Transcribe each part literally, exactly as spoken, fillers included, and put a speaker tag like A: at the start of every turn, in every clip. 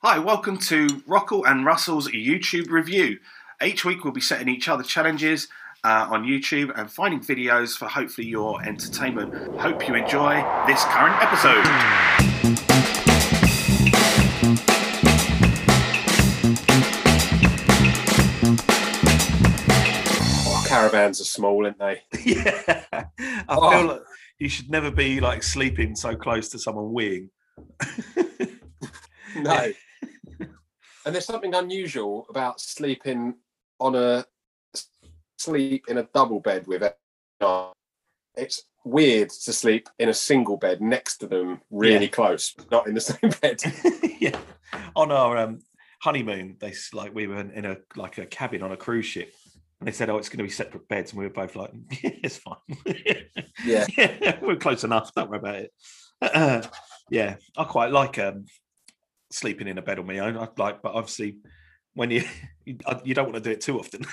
A: Hi, welcome to Rockall and Russell's YouTube review. Each week we'll be setting each other challenges uh, on YouTube and finding videos for hopefully your entertainment. Hope you enjoy this current episode.
B: Oh, caravans are small, aren't they?
C: Yeah. I
B: Oh.
C: feel like you should never be like sleeping so close to someone weeing.
B: No. And there's something unusual about sleeping on a sleep in a double bed with it. It's weird to sleep in a single bed next to them really
C: Yeah.
B: close, not in the same bed.
C: Yeah. On our um, honeymoon, they s- like we were in, in a like a cabin on a cruise ship, and they said, "Oh, it's going to be separate beds," and we were both like, "Yeah, it's fine."
B: Yeah.
C: Yeah, we're close enough. Don't worry about it. Uh, yeah, I quite like um, sleeping in a bed on my own. I like, but obviously, when you you, you don't want to do it too often.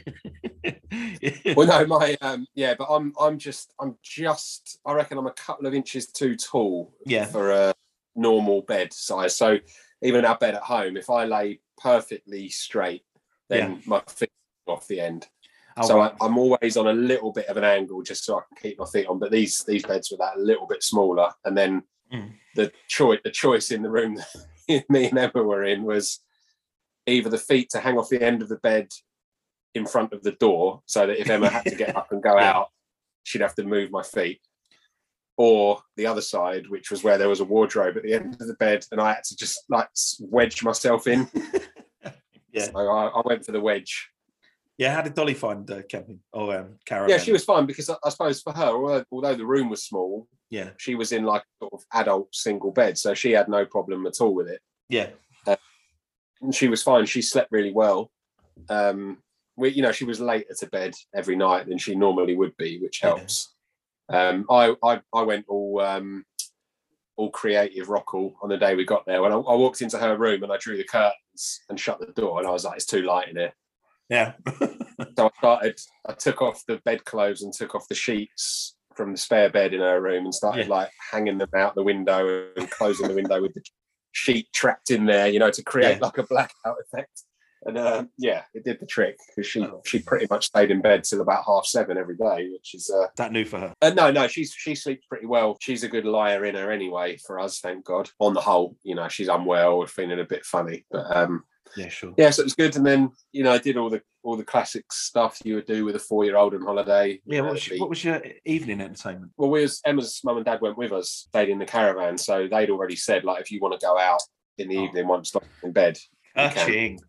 B: Well, no, my um, yeah, but I'm I'm just I'm just I reckon I'm a couple of inches too tall
C: Yeah.
B: for a normal bed size. So even our bed at home, if I lay perfectly straight, then
C: Yeah.
B: my feet are off the end.
C: Oh,
B: so
C: right.
B: I, I'm always on a little bit of an angle just so I can keep my feet on. But these these beds were that a little bit smaller, and then
C: Mm.
B: the choice the choice in the room that me and Emma were in was either the feet to hang off the end of the bed in front of the door, so that if Emma had to get up and go
C: Yeah.
B: out, she'd have to move my feet, or the other side, which was where there was a wardrobe at the end of the bed, and I had to just like wedge myself in.
C: Yeah.
B: So I, I went for the wedge.
C: Yeah, how did Dolly find uh, camping or um, caravan?
B: Yeah, she was fine because I, I suppose for her, although, although the room was small,
C: Yeah,
B: she was in like sort of adult single bed, so she had no problem at all with it.
C: yeah,
B: And she was fine. She slept really well. Um, we, you know, she was later to bed every night than she normally would be, which
C: Yeah.
B: helps. Um, I, I I went all um, all creative Rockall on the day we got there. When I, I walked into her room and I drew the curtains and shut the door, and I was like, "It's too light in here."
C: yeah.
B: So I started. I took off the bedclothes and took off the sheets from the spare bed in her room and started
C: Yeah.
B: like hanging them out the window and closing the window with the sheet trapped in there, you know, to create
C: Yeah.
B: like a blackout effect. And uh, yeah, it did the trick because she
C: Oh.
B: she pretty much stayed in bed till about half seven every day, which is uh,
C: That new for her.
B: uh no no she's she sleeps pretty well. She's a good liar in her anyway for us, thank God. On the whole, you know, she's unwell, feeling a bit funny, but um
C: Yeah, sure.
B: yeah, so it was good. And then you know I did all the all the classic stuff you would do with a four year old on holiday.
C: Yeah,
B: You know,
C: what was,
B: the-
C: what was your evening entertainment?
B: well, we was Emma's mum and dad went with us, stayed in the caravan, so they'd already said like if you want to go out in the
C: Oh.
B: evening once I'm in bed. you can.
C: Ka-ching.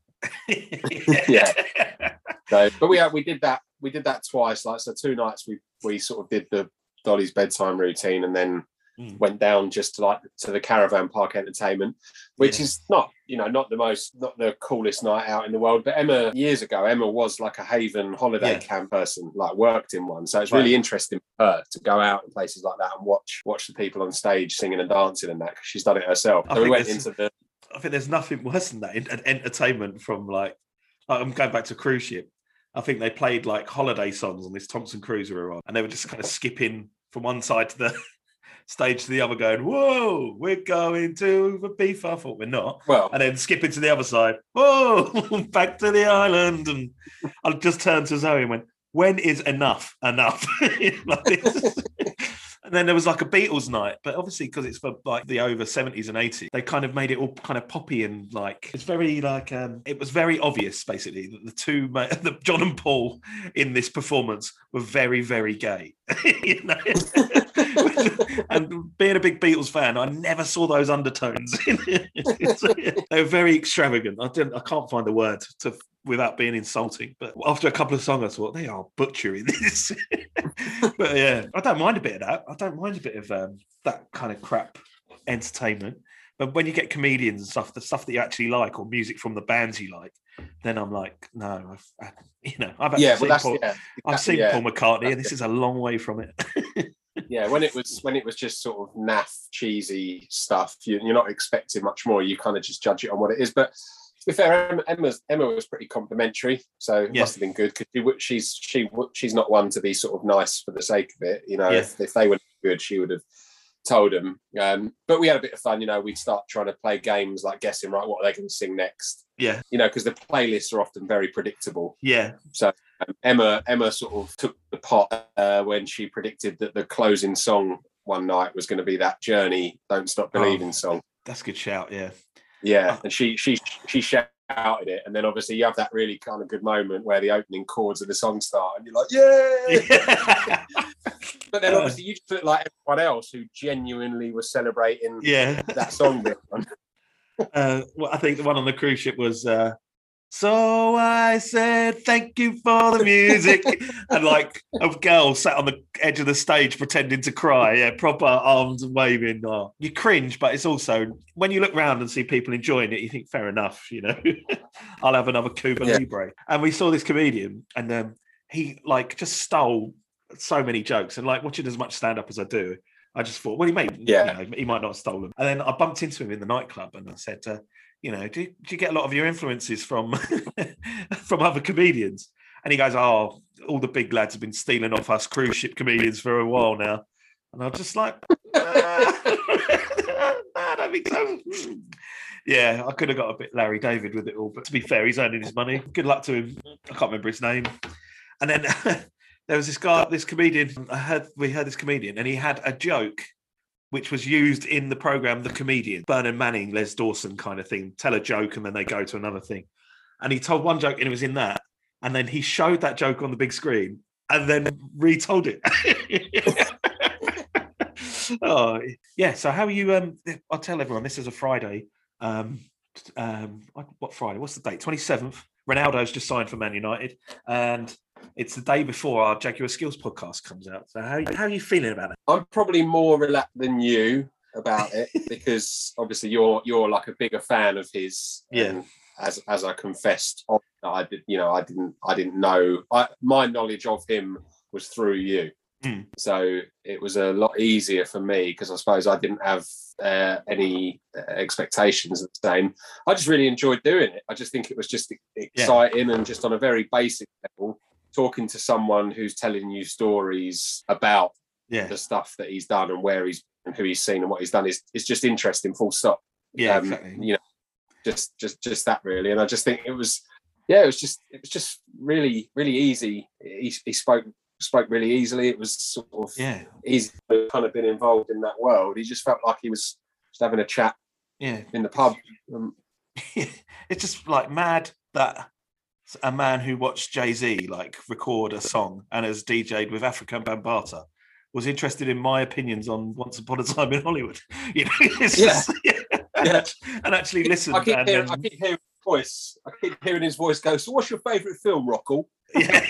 B: Yeah. So, but we we did that we did that twice. Like so, two nights we we sort of did the Dolly's bedtime routine, and then
C: Mm.
B: went down just to like to the caravan park entertainment, which
C: Yeah.
B: is not you know not the most not the coolest night out in the world. But Emma years ago, Emma was like a Haven holiday
C: Yeah.
B: camp person, like worked in one. So it's
C: Right.
B: really interesting for her to go out in places like that and watch watch the people on stage singing and dancing and that because she's done it herself.
C: I
B: So we
C: think
B: went
C: there's-
B: into the
C: I think there's nothing worse than that. en- en- Entertainment from like, like, I'm going back to cruise ship. I think they played like holiday songs on this Thompson cruise we were on, and they were just kind of skipping from one side to the stage to the other, going, "Whoa, we're going to the beef." I thought we're not,
B: well.
C: and then skipping to the other side. Whoa, back to the island, and I just turned to Zoe and went, "When is enough enough?" Like this. And then there was like a Beatles night, but obviously because it's for like the over seventies and eighties, they kind of made it all kind of poppy and like it's very like um it was very obvious basically that the two ma- the John and Paul in this performance were very very gay. You know? And being a big Beatles fan, I never saw those undertones. They were very extravagant. I didn't I can't find the word to without being insulting, but after a couple of songs I thought they are butchering this. But yeah, I don't mind a bit of that. I don't mind a bit of um, that kind of crap entertainment. But when you get comedians and stuff, the stuff that you actually like, or music from the bands you like, then I'm like, no, I've, I, you know, I've actually
B: Yeah, well,
C: seen,
B: that's
C: Paul,
B: yeah,
C: I've
B: exactly,
C: seen
B: yeah.
C: Paul McCartney, and
B: That's
C: this is a long way from it.
B: Yeah, when it was when it was just sort of naff, cheesy stuff, you, you're not expecting much more. You kind of just judge it on what it is. But to be fair, Emma, Emma's, Emma was pretty complimentary, so it
C: Yeah.
B: must have been good because she, would- she's she would- she's not one to be sort of nice for the sake of it. You know,
C: Yeah.
B: if, if they were good, she would have told them. Um, but we had a bit of fun, you know. We'd start trying to play games like guessing, right, what are they going to sing next?
C: Yeah.
B: You know, because the playlists are often very predictable.
C: Yeah.
B: So um, Emma Emma sort of took the pot uh, when she predicted that the closing song one night was going to be that Journey Don't Stop Believing
C: oh,
B: song.
C: That's a good shout, yeah.
B: Yeah, and she she she shouted it, and then obviously you have that really kind of good moment where the opening chords of the song start, and you're like, yeah. yeah. But then obviously you just look like everyone else who genuinely was celebrating
C: yeah.
B: that song.
C: uh, well, I think the one on the cruise ship was, uh, so I said, thank you for the music. And like a girl sat on the edge of the stage pretending to cry. Yeah, proper arms waving. Oh, you cringe, but it's also, when you look around and see people enjoying it, you think, fair enough, you know, I'll have another Cuba yeah. Libre. And we saw this comedian and um, he like just stole so many jokes, and like watching as much stand-up as I do, I just thought, well, he may,
B: yeah,
C: you know, he might not have stolen. And then I bumped into him in the nightclub, and I said, uh, you know, do you, do you get a lot of your influences from from other comedians? And he goes, oh, all the big lads have been stealing off us cruise ship comedians for a while now. And I'm just like, uh, I don't think so. Yeah, I could have got a bit Larry David with it all, but to be fair, he's earning his money. Good luck to him. I can't remember his name. And then there was this guy, this comedian. I heard we heard this comedian, and he had a joke which was used in the program The Comedian. Bernard Manning, Les Dawson kind of thing. Tell a joke and then they go to another thing. And he told one joke and it was in that. And then he showed that joke on the big screen and then retold it. oh, yeah. So how are you? Um, I'll tell everyone this is a Friday. Um, um, what Friday? What's the date? twenty-seventh. Ronaldo's just signed for Man United. And it's the day before our Jaguar Skills podcast comes out. So how, how are you feeling about it?
B: I'm probably more relaxed than you about it because obviously you're you're like a bigger fan of his.
C: Yeah.
B: And as as I confessed, I did. You know, I didn't. I didn't know. I, my knowledge of him was through you.
C: Mm.
B: So it was a lot easier for me because I suppose I didn't have uh, any expectations of the same. I just really enjoyed doing it. I just think it was just exciting yeah. and just on a very basic level. Talking to someone who's telling you stories about
C: yeah.
B: the stuff that he's done and where he's and who he's seen and what he's done is is just interesting. Full stop.
C: Yeah,
B: um,
C: exactly.
B: You know, just just just that really. And I just think it was, yeah, it was just it was just really really easy. He, he spoke spoke really easily. It was sort of
C: yeah
B: easy to kind of been involved in that world. He just felt like he was just having a chat.
C: Yeah,
B: in the pub. Um,
C: it's just like mad that a man who watched Jay-Z like record a song and has D J'd with African Bambaataa was interested in my opinions on Once Upon a Time in Hollywood. You know, it's
B: yeah.
C: Just, yeah.
B: yeah.
C: And actually listened.
B: I keep,
C: and,
B: hearing,
C: um,
B: I keep hearing his voice. I keep hearing his voice go, so what's your favourite film, Rockall?
C: Yeah.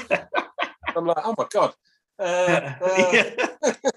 B: I'm like, oh my God. Uh, uh,
C: yeah.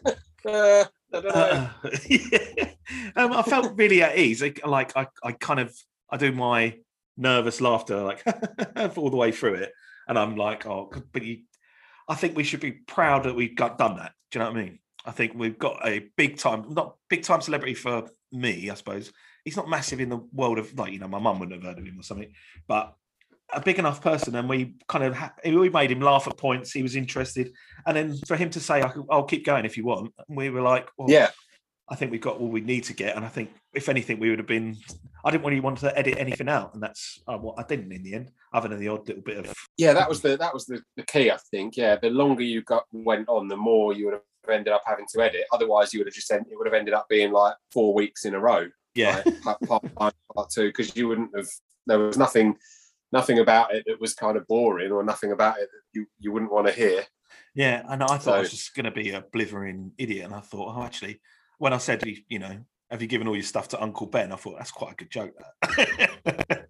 B: uh, I don't know.
C: Uh, yeah. um, I felt really at ease. Like, like I, I kind of, I do my nervous laughter like all the way through it, and I'm like, oh, but you, I think we should be proud that we've got done that. Do you know what I mean? I think we've got a big time, not big time celebrity for me, I suppose. He's not massive in the world of, like, you know, my mum wouldn't have heard of him or something, but a big enough person, and we kind of ha- we made him laugh at points. He was interested, and then for him to say, "I'll keep going if you want," and we were like, well,
B: yeah.
C: I think we've got all we need to get, and I think if anything, we would have been. I didn't really want to edit anything out, and that's uh, what I didn't in the end, other than the odd little bit of.
B: Yeah, that was the that was the, the key, I think. Yeah, the longer you got went on, the more you would have ended up having to edit. Otherwise, you would have just end, it would have ended up being like four weeks in a row.
C: Yeah,
B: like, part, part one, part two, because you wouldn't have. There was nothing, nothing about it that was kind of boring, or nothing about it that you, you wouldn't want to hear.
C: Yeah, and I thought
B: so,
C: I was just going to be a blithering idiot, and I thought, oh, actually. When I said, you know, have you given all your stuff to Uncle Ben? I thought, that's quite a good joke, that.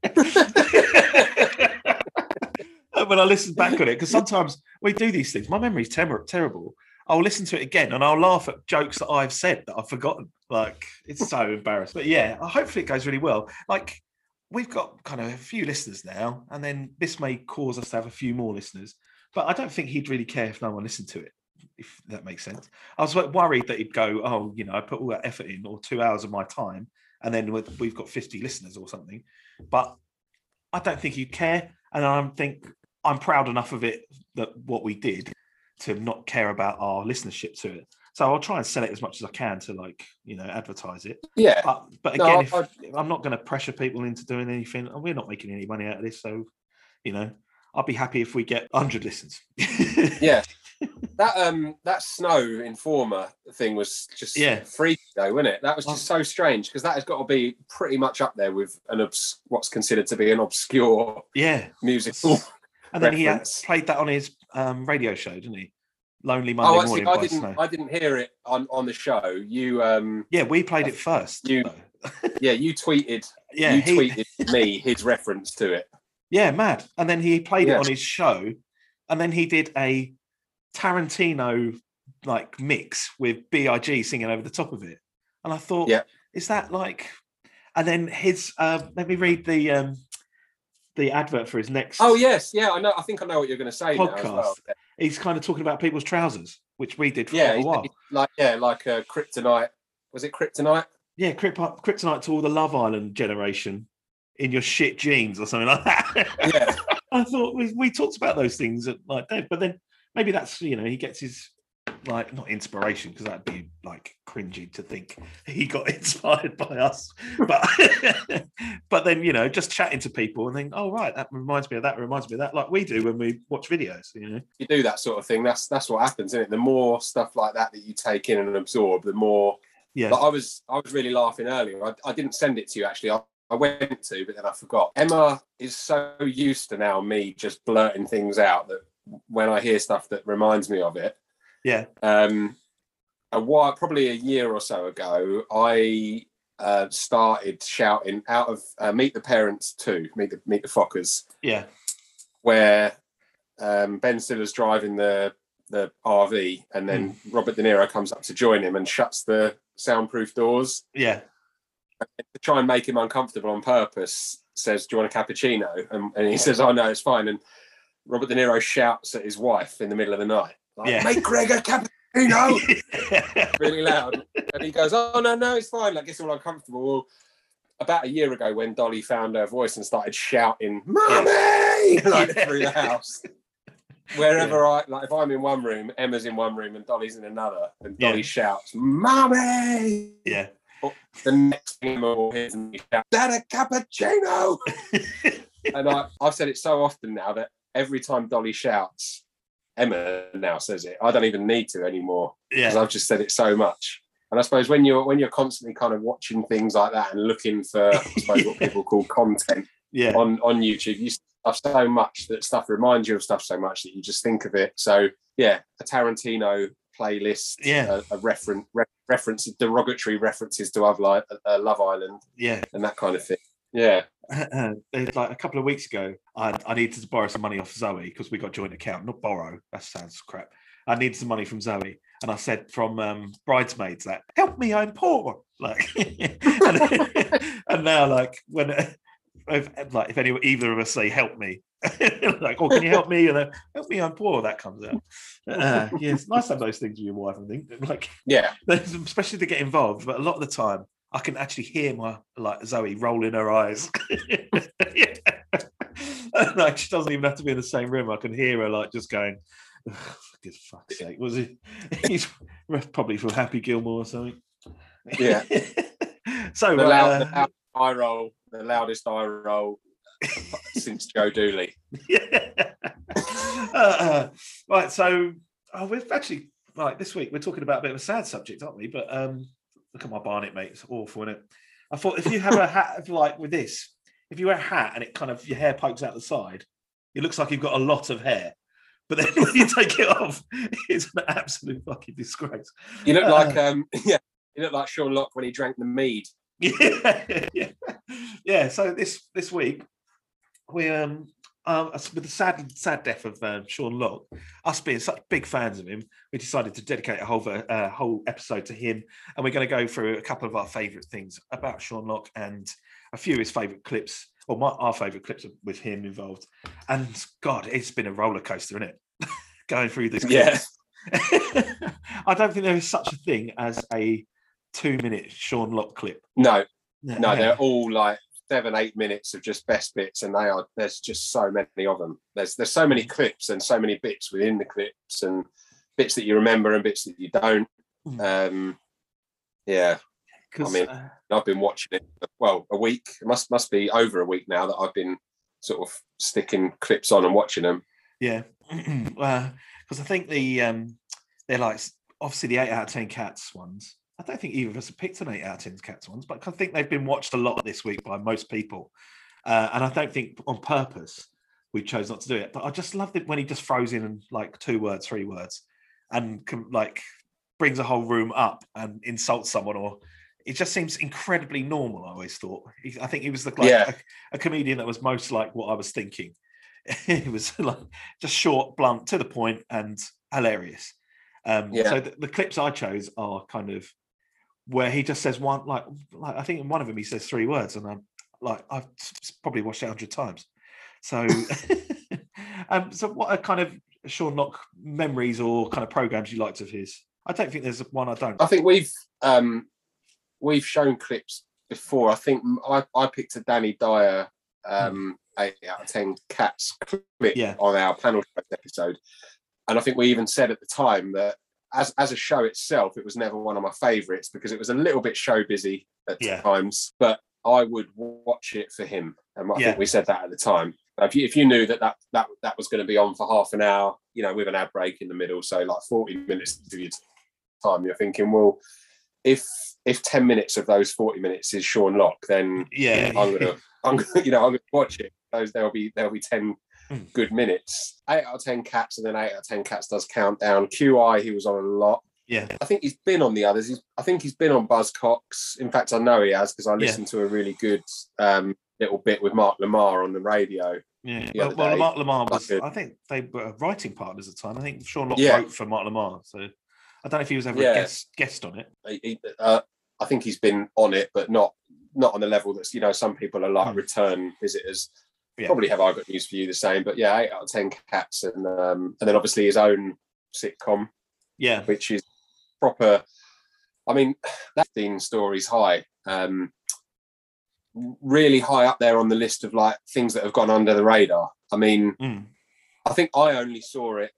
C: And when I listened back on it, because sometimes we do these things, my memory's ter- terrible. I'll listen to it again and I'll laugh at jokes that I've said that I've forgotten. Like, it's so embarrassing. But yeah, hopefully it goes really well. Like, we've got kind of a few listeners now, and then this may cause us to have a few more listeners. But I don't think he'd really care if no one listened to it, if that makes sense. I was like worried that he'd go, oh, you know, I put all that effort in, or two hours of my time, and then we've got fifty listeners or something. But I don't think he'd care. And I think I'm proud enough of it, that what we did, to not care about our listenership to it. So I'll try and sell it as much as I can to like, you know, advertise it.
B: Yeah.
C: But, but
B: No,
C: again, if,
B: I-
C: I'm not going to pressure people into doing anything. And we're not making any money out of this. So, you know, I'll be happy if we get one hundred listens.
B: Yeah. That um that Snow Informer thing was just
C: Yeah.
B: freaky though, wasn't it? That was just so strange because that has got to be pretty much up there with an obs- what's considered to be an obscure
C: Yeah.
B: musical.
C: And then
B: reference.
C: he had, played that on his um, radio show, didn't he? Lonely Monday
B: Oh, actually,
C: Morning
B: I
C: by
B: didn't.
C: Snow.
B: I didn't hear it on, on the show. You, um,
C: Yeah, we played it first.
B: You-
C: though.
B: yeah, you tweeted.
C: Yeah,
B: you
C: he-
B: tweeted me his reference to it.
C: Yeah, mad. And then he played
B: Yeah.
C: it on his show, and then he did a Tarantino like mix with B I G singing over the top of it. And I thought,
B: Yeah.
C: is that like? And then his. Uh, let me read the um, the advert for his next.
B: Oh yes, yeah, I know. I think I know what you're going to say now as
C: podcast.
B: well.
C: He's kind of talking about people's trousers, which we did for
B: Yeah,
C: quite a
B: he's-
C: while.
B: he's like yeah, like uh, Kryptonite. Was it Kryptonite?
C: Yeah, Kryp- Kryptonite to all the Love Island generation in your shit jeans or something like that.
B: Yeah.
C: I thought we, we talked about those things at like Dave, but then maybe that's, you know, he gets his like not inspiration because that'd be like cringy to think he got inspired by us, but but then, you know, just chatting to people and then, oh right, that reminds me of that, reminds me of that, like we do when we watch videos, you know.
B: You do that sort of thing. That's that's what happens, isn't it? The more stuff like that that you take in and absorb, the more.
C: Yeah.
B: Like I was, I was really laughing earlier. I, I didn't send it to you actually. I, I went to, but then I forgot. Emma is so used to now me just blurting things out that when I hear stuff that reminds me of it.
C: Yeah.
B: Um, a while, probably a year or so ago, I uh, started shouting out of uh, Meet the Parents two, Meet the Meet the Fockers,
C: Yeah.
B: where um, Ben Stiller's driving the the R V, and then
C: Hmm.
B: Robert De Niro comes up to join him and shuts the soundproof doors
C: Yeah.
B: to try and make him uncomfortable on purpose. Says, "Do you want a cappuccino?" And, and he says, "Oh no, it's fine." And Robert De Niro shouts at his wife in the middle of the night, like,
C: Yeah.
B: "Make Greg a cappuccino!" really loud. And he goes, "Oh no, no, it's fine." Like it's all uncomfortable. Well, about a year ago, when Dolly found her voice and started shouting, "Mummy!" like through the house. Wherever I like, if I'm in one room, Emma's in one room, and Dolly's in another, and Dolly
C: Yeah.
B: shouts, "Mummy!"
C: Yeah.
B: The next thing Emma will hear is me shout, "That a cappuccino!" And I, I've said it so often now that every time Dolly shouts, Emma now says it. I don't even need to anymore because
C: Yeah.
B: I've just said it so much. And I suppose when you're when you're constantly kind of watching things like that and looking for, I suppose, what people call content
C: Yeah.
B: on, on YouTube, you see stuff so much that stuff reminds you of stuff so much that you just think of it. So yeah, a Tarantino playlist,
C: Yeah.
B: a, a reference, re- reference, derogatory references to Love, Li- uh, Love Island
C: Yeah.
B: and that kind of thing. Yeah.
C: There's like a couple of weeks ago, I, I needed to borrow some money off Zoe because we got joint account. Not borrow, that sounds crap. I needed some money from Zoe, and I said from um, Bridesmaids that help me, I'm poor. Like, and, and now like when if, like if any either of us say help me, like oh can you help me, and then help me, I'm poor. That comes out. Uh, yeah, it's nice to have those things with your wife. I think like
B: Yeah.
C: especially to get involved, but a lot of the time I can actually hear my like Zoe rolling her eyes. Like she doesn't even have to be in the same room. I can hear her like just going, oh, for good fuck's sake. Was he? He's probably from Happy Gilmore or something.
B: Yeah.
C: So
B: The,
C: uh,
B: loud, the loud eye roll, the loudest eye roll since Joe Dooley.
C: yeah. uh, uh, right. So oh, we've actually like this week we're talking about a bit of a sad subject, aren't we? But um, look at my barnet, mate. It's awful, isn't it? I thought if you have a hat of like with this, if you wear a hat and it kind of your hair pokes out the side, it looks like you've got a lot of hair. But then when you take it off, it's an absolute fucking disgrace.
B: You look
C: Uh,
B: like um yeah, you look like Sean Locke when he drank the mead.
C: Yeah, yeah, yeah. So this this week we um um with the sad sad death of um, Sean Locke, us being such big fans of him, we decided to dedicate a whole uh, whole episode to him, and we're going to go through a couple of our favourite things about Sean Locke and a few of his favourite clips, or my, our favourite clips with him involved. And God, it's been a roller coaster, isn't it? Going through this.
B: Yeah.
C: I don't think there is such a thing as a two-minute Sean Locke clip.
B: No, no, they're all like seven, eight minutes of just best bits, and they are. There's just so many of them. There's there's so many clips and so many bits within the clips, and bits that you remember and bits that you don't. Um, yeah, I mean,
C: uh,
B: I've been watching it. Well, a week. It must must be over a week now that I've been sort of sticking clips on and watching them.
C: Yeah, because uh, I think the um, they're like obviously the eight out of ten Cats ones. I don't think either of us have picked an eight out of ten Cats ones, but I think they've been watched a lot this week by most people, uh, and I don't think on purpose we chose not to do it. But I just loved it when he just throws in like two words, three words, and can, like brings a whole room up and insults someone, or it just seems incredibly normal. I always thought. He, I think he was the like
B: Yeah.
C: a, a comedian that was most like what I was thinking. It was like just short, blunt, to the point, and hilarious. Um,
B: Yeah.
C: So the, the clips I chose are kind of where he just says one, like, like I think in one of them he says three words, and I'm like, I've probably watched it a hundred times. So, um, so what are kind of Sean Lock memories or kind of programs you liked of his? I don't think there's one I don't.
B: I think we've um, we've shown clips before. I think I, I picked a Danny Dyer um, mm. eight out of ten Cats clip
C: yeah.
B: on our panel episode, and I think we even said at the time that as as a show itself, it was never one of my favourites because it was a little bit show busy at yeah. times. But I would watch it for him, and I yeah. think we said that at the time. If you, if you knew that that, that that was going to be on for half an hour, you know, with an ad break in the middle, so like forty minutes of your time, you're thinking, well, if if ten minutes of those forty minutes is Sean Lock, then
C: yeah,
B: I'm gonna, I'm gonna, you know, I'm gonna watch it. Those there'll be there'll be ten mm. good minutes. Eight out of ten Cats, and then eight out of ten Cats does Countdown. Q I, he was on a lot.
C: Yeah,
B: I think he's been on the others. He's, I think he's been on Buzzcocks. In fact, I know he has because I listened yeah. to a really good um, little bit with Mark Lamar on the radio.
C: Yeah, well, well Mark Lamar was, like a, I think they were writing partners at the time. I think Sean Lock yeah. wrote for Mark Lamar. So I don't know if he was ever yeah. a guest, guest on it.
B: He, uh, I think he's been on it, but not not on the level that's, you know, some people are like mm. return visitors. Yeah. Probably have I Got News for You the same, but yeah, eight out of ten Cats. And, um, and then obviously his own sitcom,
C: yeah,
B: which is proper. I mean, that fifteen stories high. Um, really high up there on the list of like things that have gone under the radar. I mean,
C: mm.
B: I think I only saw it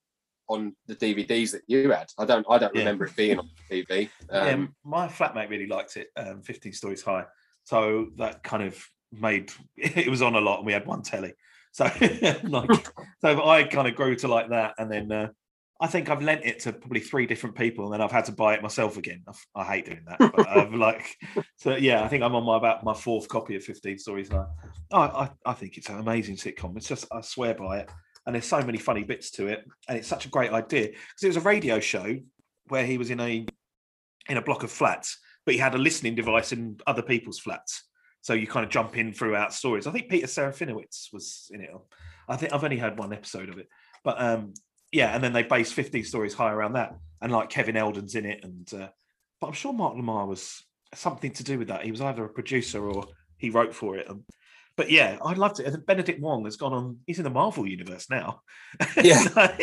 B: on the D V Ds that you had. I don't I don't yeah. remember it being on T V. Um,
C: yeah, my flatmate really liked it, um, fifteen Stories High. So that kind of made, it was on a lot and we had one telly. So like, so I kind of grew to like that. And then uh, I think I've lent it to probably three different people, and then I've had to buy it myself again. I've, I hate doing that, but I've like, so yeah, I think I'm on my about my fourth copy of fifteen Stories High. I, I I think it's an amazing sitcom. It's just, I swear by it, and there's so many funny bits to it, and it's such a great idea because it was a radio show where he was in a in a block of flats, but he had a listening device in other people's flats, so you kind of jump in throughout stories. I think Peter Serafinowicz was in it. I think I've only heard one episode of it, but um. Yeah, and then they based fifteen Stories High around that, and like Kevin Eldon's in it, and uh, but I'm sure Mark Lamar was something to do with that. He was either a producer or he wrote for it. Um, but yeah, I loved it. And Benedict Wong has gone on; he's in the Marvel universe now.
B: Yeah,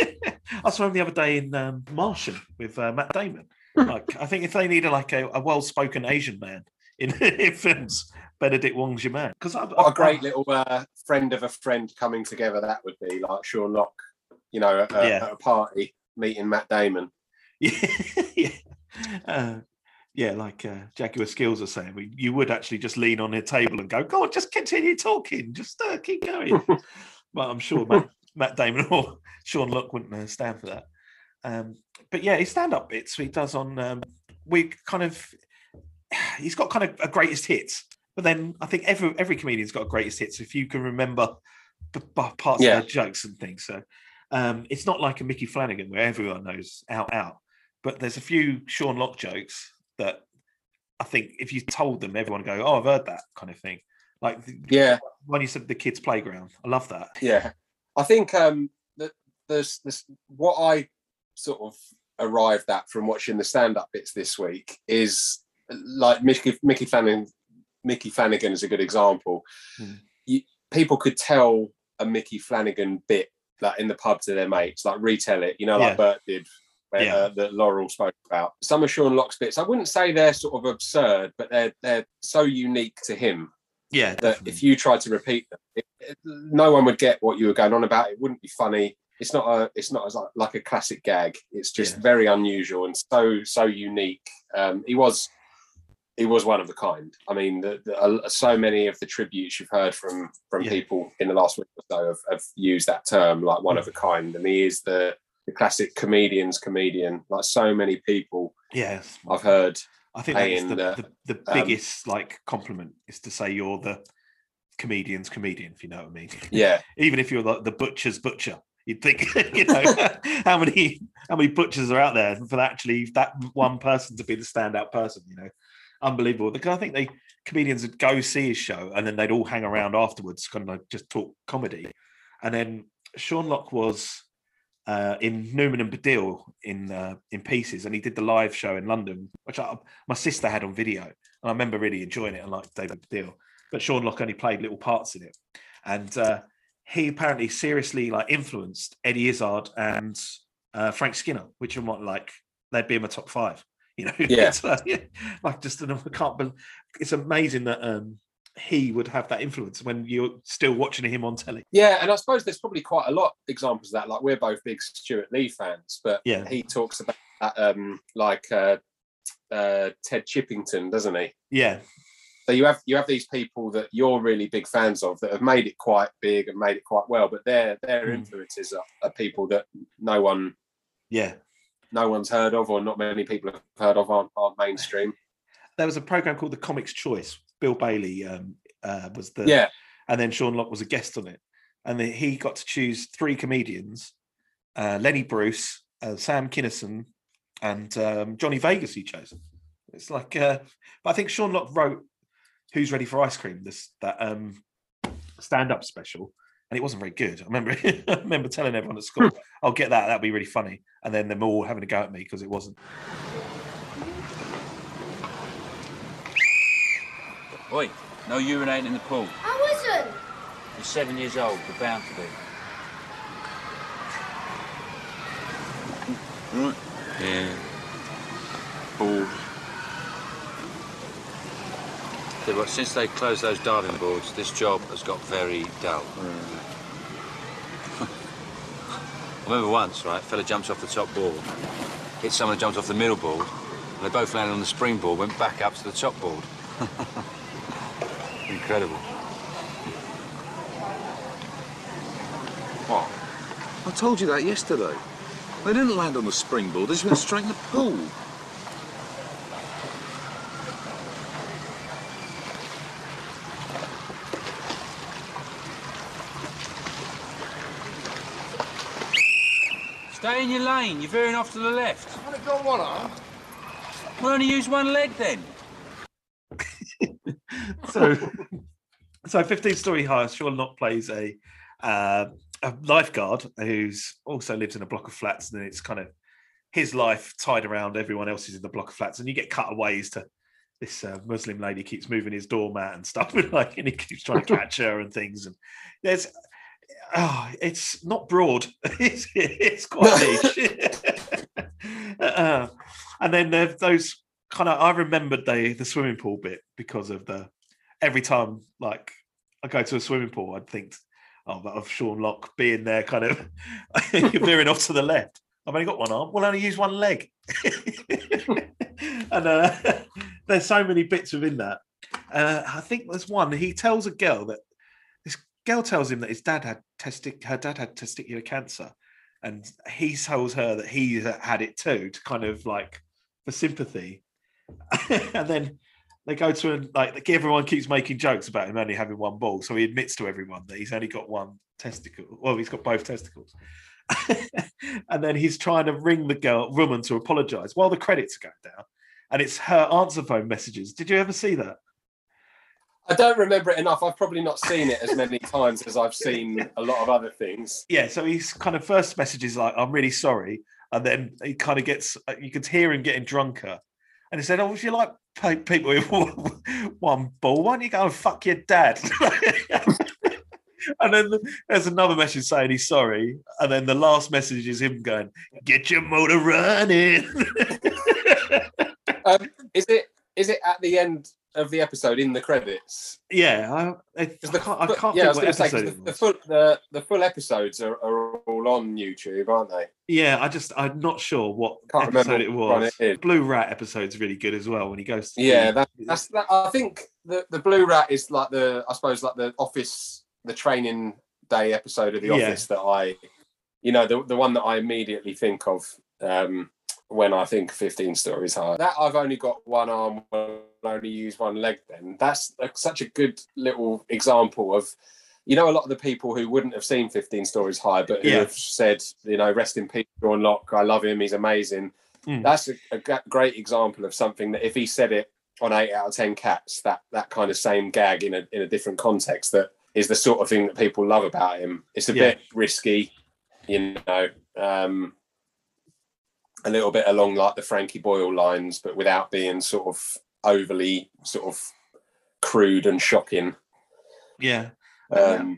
C: I saw him the other day in um, Martian with uh, Matt Damon. Like, I think if they needed like a, a well-spoken Asian man in, in films, Benedict Wong's your man. Because
B: what a great little uh, friend of a friend coming together that would be, like Sean Lock. You know, at,
C: yeah.
B: at a party meeting Matt Damon.
C: Yeah, yeah, uh, yeah. Like uh, Jaguar Skills are saying, we, you would actually just lean on the table and go, "God, just continue talking, just uh, keep going." But I'm sure Matt, Matt Damon or Sean Lock wouldn't uh, stand for that. Um, but yeah, his stand-up bits he does on, um, we kind of, he's got kind of a greatest hits. But then I think every every comedian's got a greatest hits if you can remember the parts yeah. of their jokes and things. So. Um, it's not like a Mickey Flanagan where everyone knows out out, but there's a few Sean Lock jokes that I think if you told them, everyone would go, "Oh, I've heard that," kind of thing. Like,
B: yeah,
C: when you said the kids' playground, I love that.
B: Yeah, I think um, that there's this what I sort of arrived at from watching the stand-up bits this week is like Mickey Mickey Flanagan. Mickey Flanagan is a good example. Hmm. You, people could tell a Mickey Flanagan bit. Like in the pub to their mates, like retell it, you know, like
C: yeah.
B: Bert did, where,
C: yeah.
B: uh, that Laurel spoke about. Some of Sean Lock's bits, I wouldn't say they're sort of absurd, but they're they're so unique to him.
C: Yeah,
B: that definitely. If you tried to repeat them, it, it, no one would get what you were going on about. It wouldn't be funny. it's not a it's not as like, like a classic gag. It's just
C: Yeah.
B: very unusual and so so unique. Um, he was he was one of a kind. I mean, the, the, uh, so many of the tributes you've heard from from
C: Yeah.
B: people in the last week or so have, have used that term, like one of a kind, and he is the the classic comedian's comedian. Like so many people
C: Yes,
B: I've heard.
C: I think that's
B: and,
C: the,
B: uh,
C: the, the
B: um,
C: biggest like compliment is to say you're the comedian's comedian, if you know what I mean.
B: Yeah,
C: Even if you're like the butcher's butcher, you'd think, you know, how many how many butchers are out there for actually that one person to be the standout person, you know. Unbelievable. Because I think they comedians would go see his show and then they'd all hang around afterwards, kind of like just talk comedy. And then Sean Lock was uh, in Newman and Baddiel in uh, in Pieces, and he did the live show in London, which I, my sister had on video, and I remember really enjoying it. I liked David Baddiel, but Sean Lock only played little parts in it, and uh, he apparently seriously like influenced Eddie Izzard and uh, Frank Skinner, which are what like they'd be in my top five. You know,
B: Yeah.
C: It's, uh, yeah, like just I can't believe it's amazing that um, he would have that influence when you're still watching him on telly.
B: yeah, and I suppose there's probably quite a lot of examples of that. Like we're both big Stuart Lee fans, but
C: Yeah.
B: he talks about that, um, like uh, uh, Ted Chippington, doesn't he?
C: Yeah,
B: So you have you have these people that you're really big fans of that have made it quite big and made it quite well, but their their
C: Mm.
B: influences are, are people that no one
C: yeah.
B: no one's heard of, or not many people have heard of, aren't, aren't mainstream.
C: There was a program called The Comics Choice. Bill Bailey um, uh, was the
B: Yeah,
C: and then Sean Lock was a guest on it, and then he got to choose three comedians: uh, Lenny Bruce, uh, Sam Kinison, and um, Johnny Vegas. He chose. It's like, uh, but I think Sean Lock wrote "Who's Ready for Ice Cream?" This that um, stand-up special, and it wasn't very good. I remember, I remember telling everyone at school, "I'll get that. That'd be really funny," and then them all having a go at me because it wasn't.
D: Oi, no urinating in the pool.
E: I wasn't.
D: You're seven years old, you're bound to be.
F: Right.
D: Yeah.
F: Ball.
D: Yeah, but since they closed those diving boards, this job has got very dull. I remember once, right, a fella jumps off the top board, hit someone who jumped off the middle board, and they both landed on the springboard, went back up to the top board. Incredible.
F: What? I told you that yesterday. They didn't land on the springboard, they just went straight in the pool.
D: Stay in your lane, you're veering off to the left.
F: I've only got one arm.
D: Well, only use one leg then.
C: So, so fifteen Story High, Sean Lock plays a uh, a lifeguard who's also lives in a block of flats, and it's kind of his life tied around everyone else's in the block of flats, and you get cutaways to this uh, Muslim lady keeps moving his doormat and stuff, and like, and he keeps trying to catch her and things, and there's. Oh, it's not broad. It's, it's quite niche. uh, and then there's those kind of. I remembered the the swimming pool bit because of the. Every time, like I go to a swimming pool, I'd think, oh, of Sean Lock being there, kind of veering off to the left. I've only got one arm. We'll only use one leg. And uh, there's so many bits within that. Uh, I think there's one. He tells a girl that. Girl tells him that his dad had testic, her dad had testicular cancer, and he tells her that he had it too, to kind of like for sympathy. And then they go to and like everyone keeps making jokes about him only having one ball, so he admits to everyone that he's only got one testicle. Well, he's got both testicles. And then he's trying to ring the girl woman to apologise while the credits are going down, and it's her answer phone messages. Did you ever see that?
B: I don't remember it enough. I've probably not seen it as many times as I've seen a lot of other things.
C: Yeah, so he's kind of first message is like, "I'm really sorry," and then he kind of gets, you could hear him getting drunker, and he said, "Oh, if you like people with one ball, why don't you go and fuck your dad?" And then there's another message saying he's sorry, and then the last message is him going, "Get your motor running."
B: Um, is it is it at the end of the episode in the credits?
C: Yeah, I, I, I
B: The,
C: can't, I can't
B: yeah, I
C: think
B: was
C: what
B: going to say
C: episode
B: 'cause
C: it
B: the, the
C: was.
B: full the, the full episodes are, are all all on YouTube, aren't they?
C: Yeah, I just I'm not sure what
B: Can't
C: episode
B: remember
C: it
B: what one
C: was.
B: it is.
C: Blue Rat episode's really good as well when he goes. To
B: Yeah,
C: the-
B: that, that's that. I think the the Blue Rat is like the I suppose like the office, the training day episode of The
C: Yeah.
B: Office that I, you know, the the one that I immediately think of um, when I think fifteen Stories High. That I've only got one arm, I'll only use one leg. Then that's like, such a good little example of. You know, a lot of the people who wouldn't have seen fifteen Stories High, but who
C: Yeah.
B: have said, you know, rest in peace, Sean Locke, I love him, he's amazing.
C: Mm.
B: That's a, a g- great example of something that if he said it on eight out of ten Cats, that that kind of same gag in a in a different context, that is the sort of thing that people love about him. It's a
C: Yeah.
B: bit risky, you know, um, a little bit along like the Frankie Boyle lines, but without being sort of overly sort of crude and shocking.
C: Yeah.
B: Um,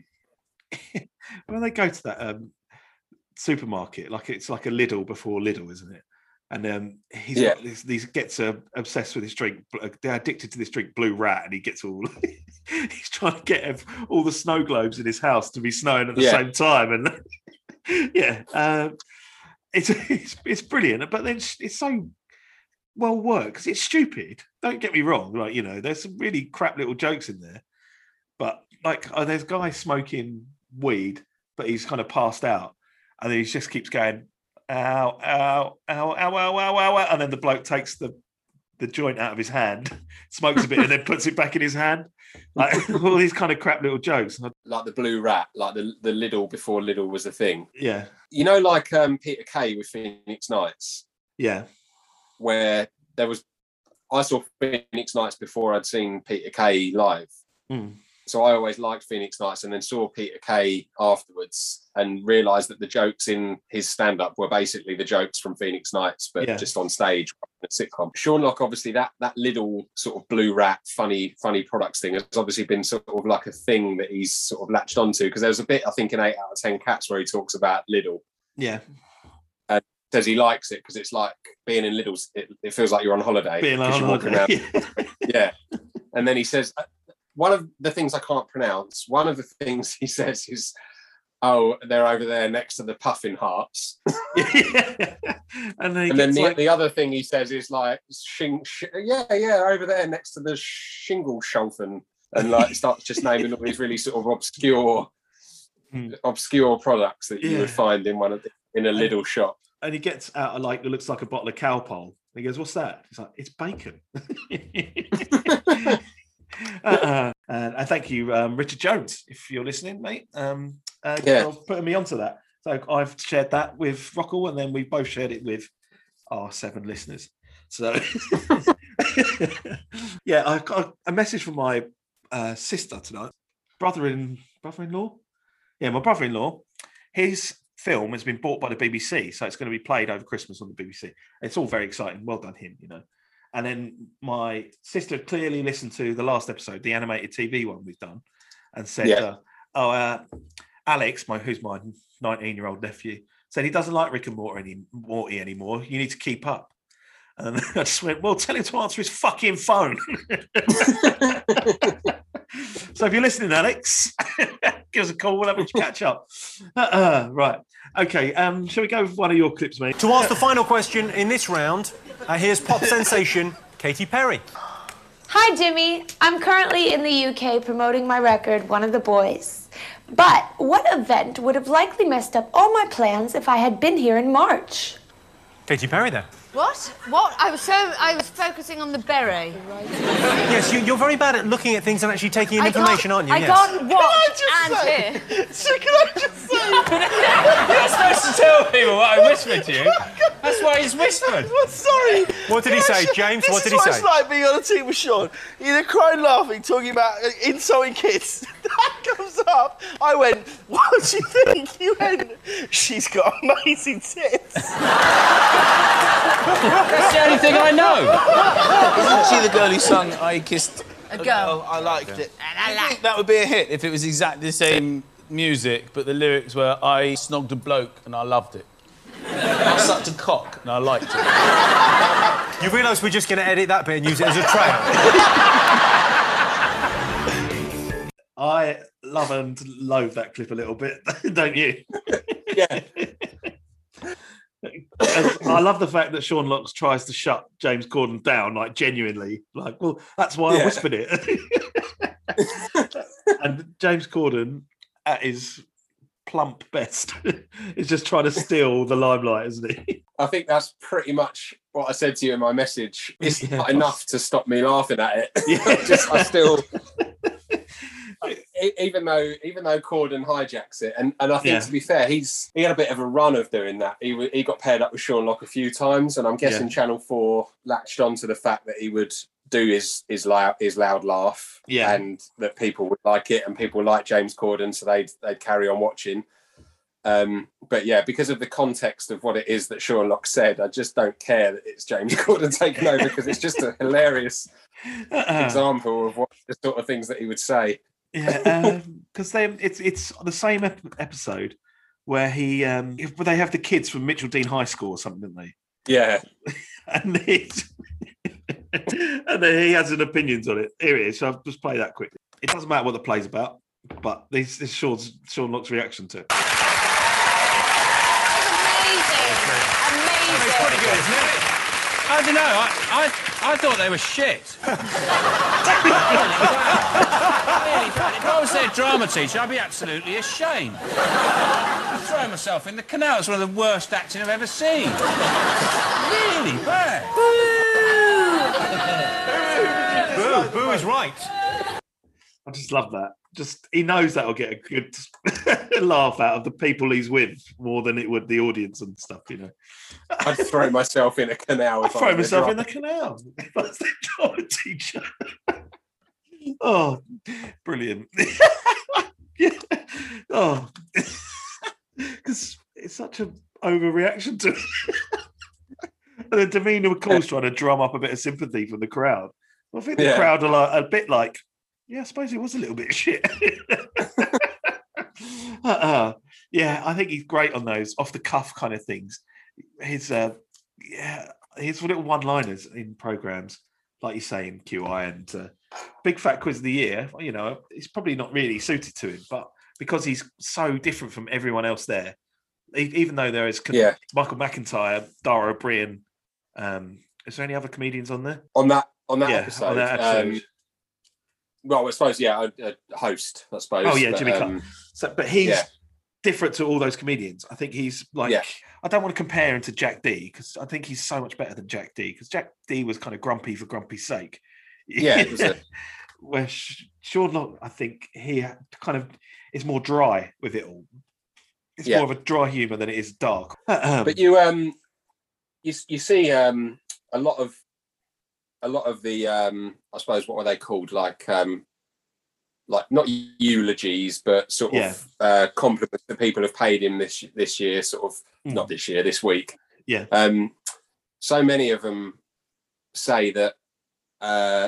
C: When they go to that um, supermarket, like it's like a Lidl before Lidl, isn't it? And um, he's
B: Yeah.
C: got this, these gets uh, obsessed with this drink. bl- They're addicted to this drink, Blue Rat, and he gets all. He's trying to get ev- all the snow globes in his house to be snowing at the
B: Yeah.
C: same time, and yeah, um, it's, it's it's brilliant. But then it's so well worked because it's stupid. Don't get me wrong, like you know, there's some really crap little jokes in there. But like, oh, there's a guy smoking weed, but he's kind of passed out, and then he just keeps going, ow, ow, ow, ow, ow, ow, ow, ow, and then the bloke takes the the joint out of his hand, smokes a bit, and then puts it back in his hand. Like all these kind of crap little jokes.
B: like the Blue Rat, like the the Lidl before Lidl was a thing.
C: Yeah,
B: You know, like um, Peter Kay with Phoenix Nights,
C: yeah,
B: where there was, I saw Phoenix Nights before I'd seen Peter Kay live.
C: mm.
B: So I always liked Phoenix Nights, and then saw Peter Kay afterwards and realised that the jokes in his stand-up were basically the jokes from Phoenix Nights, but
C: Yeah.
B: just on stage, a sitcom. Sean Locke, obviously, that that little sort of Blue Rat, funny, funny products thing has obviously been sort of like a thing that he's sort of latched onto, because there was a bit, I think, in eight out of ten Cats where he talks about Lidl.
C: yeah.
B: Says he likes it because it's like being in Lidl's, it, it feels like you're on holiday.
C: Being
B: 'cause
C: on
B: you're walking
C: holiday.
B: around. Yeah. And then he says, uh, one of the things I can't pronounce, one of the things he says is, oh, they're over there next to the Puffin Hearts.
C: Yeah. And then, he
B: And then
C: gets
B: the,
C: like,
B: the other thing he says is like, shing, sh- yeah, yeah, over there next to the Shingle Schofen. And like starts just naming all these really sort of obscure,
C: Hmm.
B: obscure products that you
C: Yeah.
B: would find in one of the, in a
C: And-
B: little shop.
C: and he gets out a like it looks like a bottle of Cowpole. He goes, "What's that?" He's like, "It's bacon." uh-uh. And I thank you, um, Richard Jones, if you're listening, mate. Um, uh,
B: Yeah.
C: for putting me onto that. So I've shared that with Rockall, and then we both shared it with our seven listeners. So yeah, I got a message from my uh, sister tonight, brother-in brother-in-law. Yeah, my brother-in-law. His film has been bought by the B B C, so it's going to be played over Christmas on the B B C. It's all very exciting. Well done, him. You know. And then my sister clearly listened to the last episode, the animated T V one we've done, and said,
B: Yeah.
C: uh, "Oh, uh, Alex, my who's my nineteen-year-old nephew, said he doesn't like Rick and Morty, any, Morty anymore. You need to keep up." And I just went, "Well, tell him to answer his fucking phone." So if you're listening, Alex, give us a call. We'll have a catch up. Uh, right. Okay. Um, shall we go with one of your clips, mate?
E: To ask the final question in this round, uh, here's pop sensation Katy Perry.
G: Hi, Jimmy. I'm currently in the U K promoting my record, One of the Boys. But what event would have likely messed up all my plans if I had been here in March?
E: Katy Perry, then.
H: What? What? I was so I was focusing on the beret.
E: Yes, you, you're very bad at looking at things and actually taking in
H: I
E: information,
H: can't-
E: aren't you?
H: I
E: Yes.
H: can't watch and hear.
I: So can I just say?
J: You're supposed to tell people what I whispered to you. That's why he's whispered.
I: Well, sorry.
E: What did he
I: Can I
E: say,
I: sh-
E: James?
I: This
E: What did
I: is
E: he
I: what
E: say?
I: It's like being on a team with Sean. You're crying, laughing, talking about uh, insulting kids. That comes up. I went, what do you think? You went, she's got amazing tits.
J: That's the only thing I know.
K: Isn't she the girl who sung I Kissed
H: A girl.
K: I liked it.
H: And I
K: I
H: like-
K: think that would be a hit if it was exactly the same music, but the lyrics were I snogged a bloke and I loved it. I sucked a cock and I liked it.
E: You realise we're just going to edit that bit and use it as a trail?
C: I love and loathe that clip a little bit, don't you?
B: Yeah.
C: I love the fact that Sean Lock tries to shut James Corden down, like genuinely. Like, well, that's why
B: Yeah.
C: I whispered it. And James Corden, at his plump best, is just trying to steal the limelight, isn't he?
B: I think that's pretty much what I said to you in my message. It's
C: Yeah.
B: not enough to stop me laughing at it.
C: Yeah.
B: Just, I still, e- even though even though Corden hijacks it, and, and I think
C: Yeah.
B: to be fair, he's he had a bit of a run of doing that. He w- he got paired up with Sean Lock a few times, and I'm guessing
C: Yeah.
B: Channel Four latched on to the fact that he would do his his loud his loud laugh,
C: Yeah.
B: and that people would like it, and people like James Corden, so they'd they'd carry on watching. Um, but yeah, because of the context of what it is that Sean Lock said, I just don't care that it's James Corden taking over, because it's just a hilarious
C: Uh-uh.
B: example of what the sort of things that he would say.
C: Yeah, because they it's it's the same ep- episode where he um if- where they have the kids from Mitchell Dean High School or something, don't they?
B: Yeah,
C: And he's, and then he has an opinions on it. Here it is. So I'll just play that quickly. It doesn't matter what the play's about, but this is Sean's Sean Lock's reaction to it.
H: Amazing.
J: It's pretty good, isn't it? I don't know. I, I, I thought they were shit. Really, if I was their drama teacher, I'd be absolutely ashamed. I'd throw myself in the canal. It's one of the worst acting I've ever seen. Really bad.
E: Boo, Boo is right.
C: I just love that. Just he knows that'll get a good laugh out of the people he's with more than it would the audience and stuff, you know.
B: I'd throw myself in a canal.
C: I'd
B: if I
C: throw
B: was
C: myself
B: a
C: in the canal if I was the drama teacher. Oh, brilliant. Yeah. Oh, because it's such an overreaction to it. And then Davina McCall's trying to drum up a bit of sympathy from the crowd. Well, I think the
B: Yeah.
C: crowd are like, a bit like, yeah, I suppose it was a little bit shit. uh-uh. Yeah, I think he's great on those off the cuff kind of things. His uh, yeah, his little one-liners in programs, like you say in Q I and uh, Big Fat Quiz of the Year. You know, it's probably not really suited to him, but because he's so different from everyone else there, e- even though there is con-
B: Yeah.
C: Michael McIntyre, Dara O'Brien. Um, is there any other comedians on there?
B: on that on that
C: Yeah,
B: episode.
C: on that episode.
B: Um, well, I suppose yeah, a, a host. I suppose.
C: Oh yeah,
B: but,
C: Jimmy
B: um,
C: Clark. So, but he's
B: yeah.
C: different to all those comedians. I think he's like.
B: Yeah.
C: I don't want to compare him to Jack D because I think he's so much better than Jack D. Because Jack D was kind of grumpy for grumpy's sake.
B: Yeah, it was a-
C: Where Sh- Sean Lock, I think he kind of is more dry with it all. It's
B: Yeah.
C: more of a dry humour than it is dark. Um,
B: But you um, you you see um a lot of a lot of the um, I suppose what were they called like um. Like not eulogies, but sort
C: Yeah.
B: of uh, compliments that people have paid him this this year. Sort of
C: Mm.
B: not this year, this week.
C: Yeah.
B: Um, so many of them say that uh,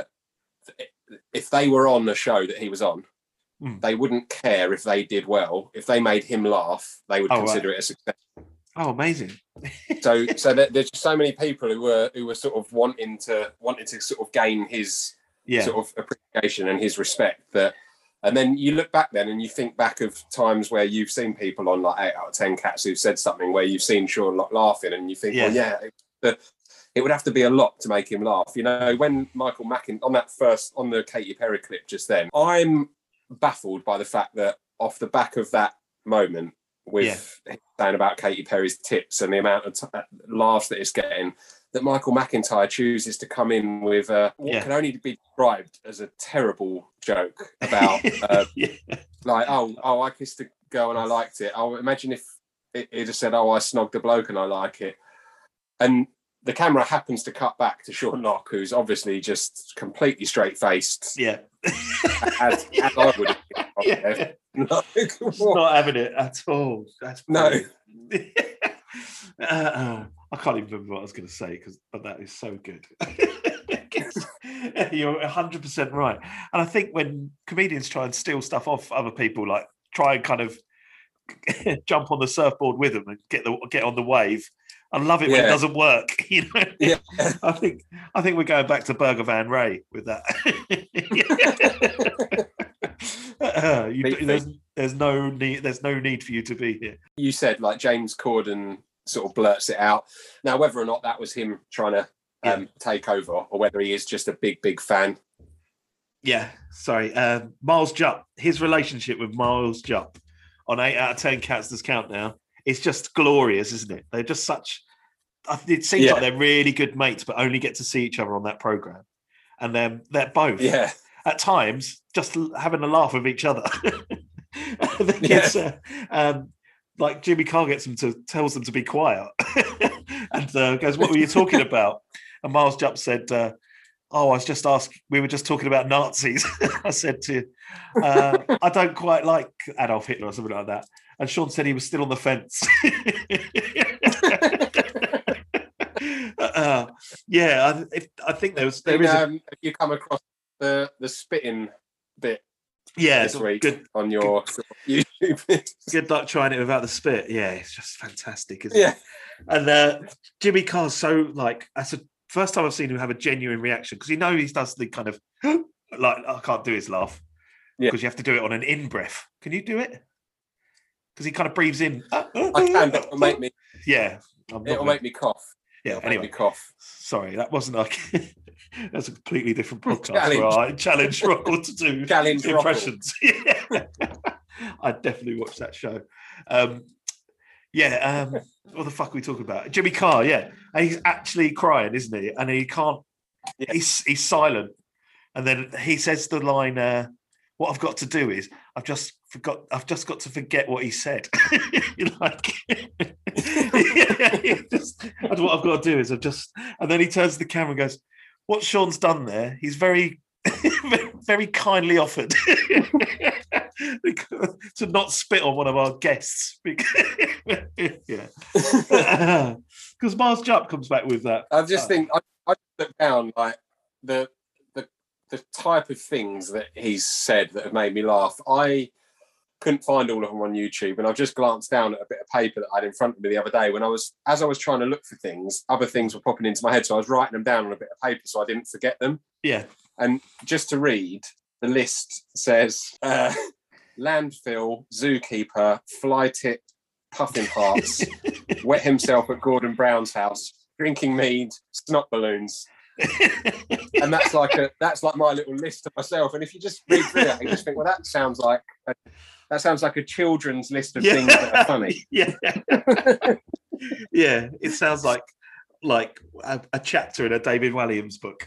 B: if they were on the show that he was on,
C: Mm.
B: they wouldn't care if they did well. If they made him laugh, they would
C: Oh,
B: consider
C: right.
B: it a success.
C: Oh, amazing!
B: So, so there, there's just so many people who were who were sort of wanting to wanting to sort of gain his
C: Yeah.
B: sort of appreciation and his respect. That, and then you look back then and you think back of times where you've seen people on like eight out of ten cats who've said something where you've seen Sean Lock laughing, and you think,
C: Yeah.
B: well, yeah, it, the, it would have to be a lot to make him laugh. You know, when Michael Mackin on that first on the Katy Perry clip just then, I'm baffled by the fact that off the back of that moment with him saying about Katy Perry's tits and the amount of t- laughs that it's getting, that Michael McIntyre chooses to come in with uh, what
C: Yeah.
B: can only be described as a terrible joke about, uh,
C: Yeah.
B: like, oh, oh, I kissed a girl and I liked it. Oh, imagine if it, it just said, oh, I snogged a bloke and I like it. And the camera happens to cut back to Sean Lock, who's obviously just completely straight-faced,
C: Yeah.
B: as, as I would have been.
C: Yeah.
B: Like, what?
C: Not having it at all. That's
B: No.
C: brilliant. uh, oh, I can't even remember what I was going to say, because but that is so good. You're one hundred percent right. And I think when comedians try and steal stuff off other people, like try and kind of jump on the surfboard with them and get the get on the wave, I love it when it
B: Yeah.
C: doesn't work. You know,
B: Yeah.
C: I think I think we're going back to Burger Van Ray with that. uh, you, there's, there's no need. There's no need for you to be here.
B: You said like James Corden sort of blurts it out. Now, whether or not that was him trying to um, yeah. take over, or whether he is just a big, big fan.
C: Yeah, sorry. Uh, Miles Jupp, his relationship with Miles Jupp on eight out of ten Cats Does Count now, it's just glorious, isn't it? They're just such. It seems yeah. like they're really good mates, but only get to see each other on that program, and then they're both
B: yeah.
C: at times just having a laugh with each other. I
B: yeah.
C: it's, uh, um, like Jimmy Carr gets them to tells them to be quiet, and uh, goes, "What were you talking about?" And Miles Jupp said, uh, "Oh, I was just asking. We were just talking about Nazis." I said to, uh, "I don't quite like Adolf Hitler or something like that." And Sean said he was still on the fence. uh, yeah, I, if, I think there was. There is.
B: Um,
C: a...
B: Have you come across the the spitting bit?
C: Yeah,
B: this week
C: good
B: on your
C: good,
B: YouTube.
C: Good luck trying it without the spit. Yeah, it's just fantastic, isn't
B: yeah.
C: it? And uh, Jimmy Carr's so like that's the first time I've seen him have a genuine reaction, because you know he does the kind of like I can't do his laugh because yeah. you have to do it on an in breath. Can you do it? Because he kind of breathes in.
B: I can, but it'll make me.
C: Yeah,
B: it'll gonna... make me cough.
C: Yeah.
B: It'll
C: anyway,
B: make me cough.
C: Sorry, that wasn't like. That's a completely different podcast.
B: Challenge.
C: Where I challenge Rockwell to do
B: Challenge
C: impressions. Yeah. I'd definitely watch that show. Um, yeah, um, what the fuck are we talking about? Jimmy Carr, yeah. And he's actually crying, isn't he? And he can't, yeah. he's, he's silent. And then he says the line, uh, what I've got to do is, I've just forgot, I've just got to forget what he said. like, yeah, just, and what I've got to do is I've just, and then he turns to the camera and goes, what Sean's done there, he's very, very kindly offered to not spit on one of our guests. yeah, because Miles Jupp comes back with that.
B: I just uh, think I, I look down like the the the type of things that he's said that have made me laugh. I couldn't find all of them on YouTube, and I've just glanced down at a bit of paper that I had in front of me the other day when I was, as I was trying to look for things, other things were popping into my head, so I was writing them down on a bit of paper so I didn't forget them.
C: Yeah.
B: And just to read, the list says uh, landfill, zookeeper, fly tip, puffin hearts, wet himself at Gordon Brown's house, drinking mead, snot balloons. And that's like a that's like my little list of myself. And if you just read through it, you just think, well, that sounds like a, that sounds like a children's list of
C: yeah.
B: things that are funny.
C: Yeah, yeah. It sounds like like a, a chapter in a David Walliams book.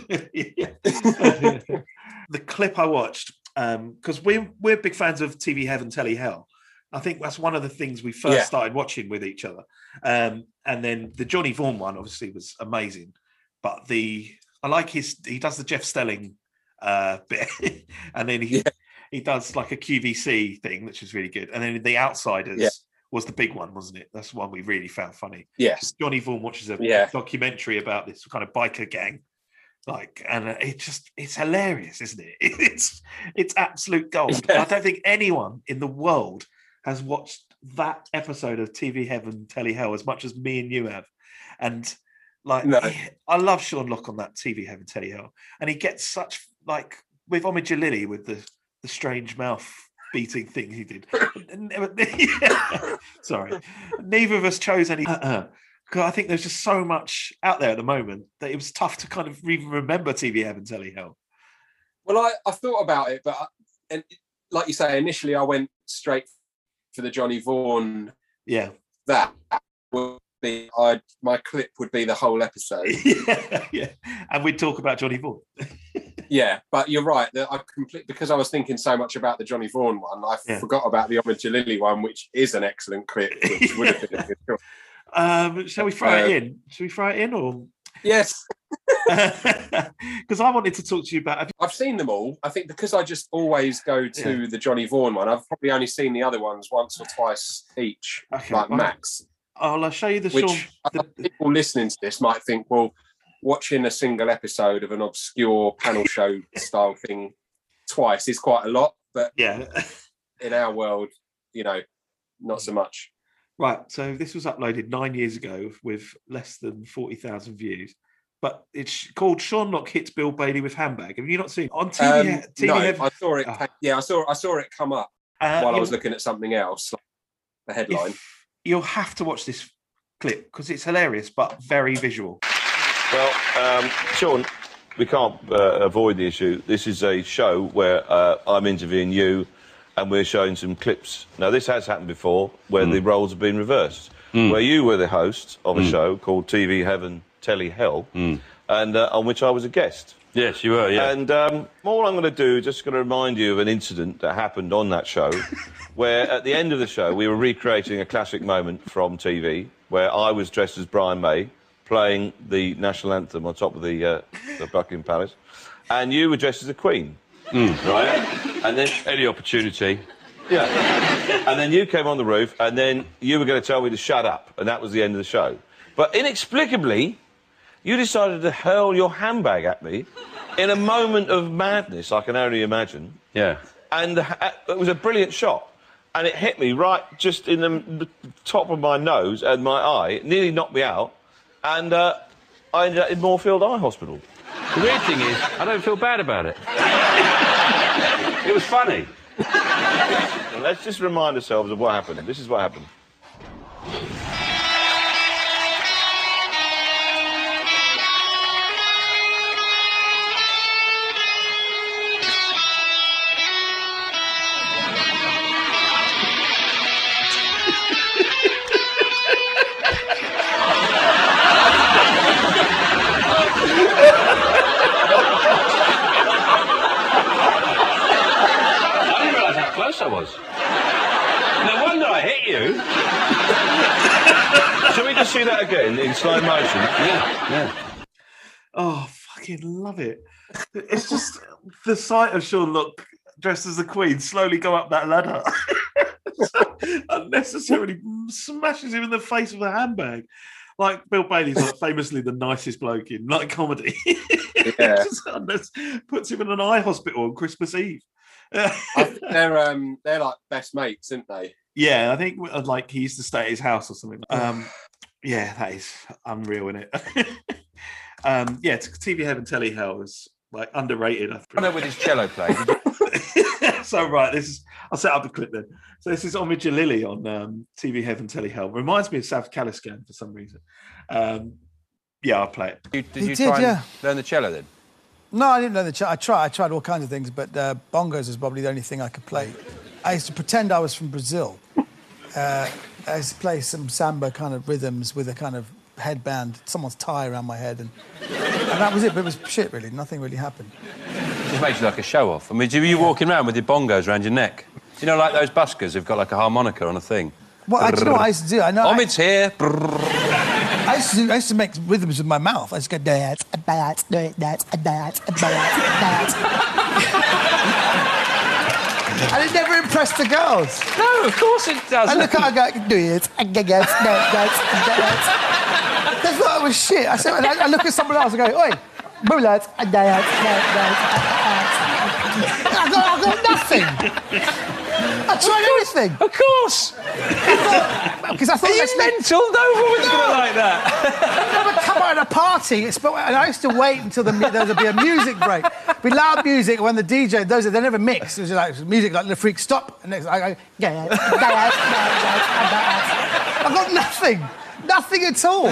C: The clip I watched, because um, we're we're big fans of T V Heaven, Telly Hell. I think that's one of the things we first
B: yeah.
C: started watching with each other. Um, and then the Johnny Vaughan one obviously was amazing. But the I like his he does the Jeff Stelling uh, bit, and then he yeah. he does like a Q V C thing, which is really good. And then The Outsiders yeah. was the big one, wasn't it? That's the one we really found funny.
B: Yes,
C: Johnny Vaughan watches a
B: yeah.
C: documentary about this kind of biker gang, like, and it just it's hilarious, isn't it? It's it's absolute gold. Yeah. I don't think anyone in the world has watched that episode of T V Heaven, Telly Hell as much as me and you have, and. Like
B: no.
C: he, I love Sean Lock on that T V Heaven, Telly Hell, and he gets such like with Omid Jalili with the the strange mouth beating thing he did. yeah. Sorry, neither of us chose any. Uh-uh. Because I think there's just so much out there at the moment that it was tough to kind of even remember T V Heaven, Telly Hell.
B: Well, I, I thought about it, but I, and like you say, initially I went straight for the Johnny Vaughan.
C: Yeah,
B: that. Be, I'd, my clip would be the whole episode.
C: yeah, yeah, and we'd talk about Johnny Vaughan.
B: Yeah, but you're right. That I complete because I was thinking so much about the Johnny Vaughan one. I yeah. forgot about the Omid Jalili one, which is an excellent clip. Which would have been a good choice.
C: Um, shall we throw
B: um,
C: it in? Shall we throw it in, or
B: yes?
C: Because I wanted to talk to you about. Have you...
B: I've seen them all. I think because I just always go to yeah. the Johnny Vaughan one. I've probably only seen the other ones once or twice each,
C: okay,
B: like
C: well,
B: max.
C: I'll show you the
B: Which
C: Sean. The...
B: people listening to this might think, well, watching a single episode of an obscure panel show style thing twice is quite a lot, but
C: yeah,
B: in our world, you know, not so much.
C: Right. So this was uploaded nine years ago with less than forty thousand views. but it's called Sean Lock Hits Bill Bailey with Handbag. Have you not seen it? On T V?
B: Um,
C: T V
B: no,
C: Heaven-
B: I saw it.
C: Oh.
B: Yeah, I saw. I saw it come up
C: Uh,
B: while I
C: you-
B: was looking at something else, like the headline.
C: If- you'll have to watch this clip because it's hilarious but very visual.
L: Well, um, Sean, we can't uh, avoid the issue. This is a show where uh, I'm interviewing you and we're showing some clips. Now, this has happened before where
D: Mm.
L: the roles have been reversed,
D: Mm.
L: where you were the host of a
D: Mm.
L: show called T V Heaven, Telly Hell,
D: Mm.
L: and uh, on which I was a guest.
D: Yes, you were, yeah.
L: And um, all I'm going to do is just going to remind you of an incident that happened on that show where at the end of the show we were recreating a classic moment from T V where I was dressed as Brian May playing the national anthem on top of the, uh, the Buckingham Palace, and you were dressed as a Queen.
D: Mm.
L: Right? And then...
D: Any opportunity.
L: Yeah. And then you came on the roof, and then you were going to tell me to shut up, and that was the end of the show. But inexplicably, you decided to hurl your handbag at me in a moment of madness, I can only imagine.
D: Yeah.
L: And the, ha- it was a brilliant shot. And it hit me right just in the, the top of my nose and my eye. It nearly knocked me out. And uh, I ended up in Moorfield Eye Hospital.
D: The weird thing is, I don't feel bad about it. It was funny.
L: And let's just remind ourselves of what happened. This is what happened.
D: I didn't realise how close I was. No wonder I hit you.
L: Shall we just see that again in slow motion?
D: Yeah, yeah.
C: Oh, fucking love it. It's just the sight of Sean Lock dressed as the Queen slowly go up that ladder. Unnecessarily smashes him in the face with a handbag. Like Bill Bailey's like famously the nicest bloke in like comedy.
B: Yeah.
C: Just unless- puts him in an eye hospital on Christmas Eve.
B: I think they're um they're like best mates, aren't they?
C: Yeah, I think uh, like he used to stay at his house or something. Um, yeah, that is unreal, isn't it? um, yeah, T V Heaven, Telly Hell is like underrated. I
D: I know with his cello playing.
C: So right, this is I'll set up the clip then. So this is Omid Jalili on um, T V Heaven, Telly Hell. Reminds me of Sav Kaliskan for some reason. Um, yeah, I'll play it.
D: You, did
M: He
D: you
M: did,
D: try and
M: yeah.
D: learn the cello then?
M: No, I didn't know the. Ch- I tried. I tried all kinds of things, but uh, bongos is probably the only thing I could play. I used to pretend I was from Brazil. Uh, I used to play some samba kind of rhythms with a kind of headband, someone's tie around my head, and, and that was it. But it was shit, really. Nothing really happened.
D: It just makes you like a show off. I mean, were you walking around with your bongos around your neck? You know, like those buskers who've got like a harmonica on a thing.
M: Well, I, do you know what I used to do? I know. I-
D: Omid's here.
M: I used, to do, I used to make rhythms with my mouth. I used to go that, that, that, that, that, that. And it never impressed the girls.
D: No, of course it doesn't.
M: I look at I go, do it, and go, that, that, that. They thought I was shit. I said, and I, I look at someone else and go, oi, bullets, and that, that, that. I got, I got nothing. I tried everything.
D: Of course.
M: Because I thought
D: Are you
M: that's me-
D: mental? No woman's
M: No.
D: gonna like that.
M: I would come out at a party, it's, and I used to wait until the, there would be a music break. Be loud music when the D J, those they never mix. It was like music like the freak stop, and next I go, yeah, I got nothing, nothing at all.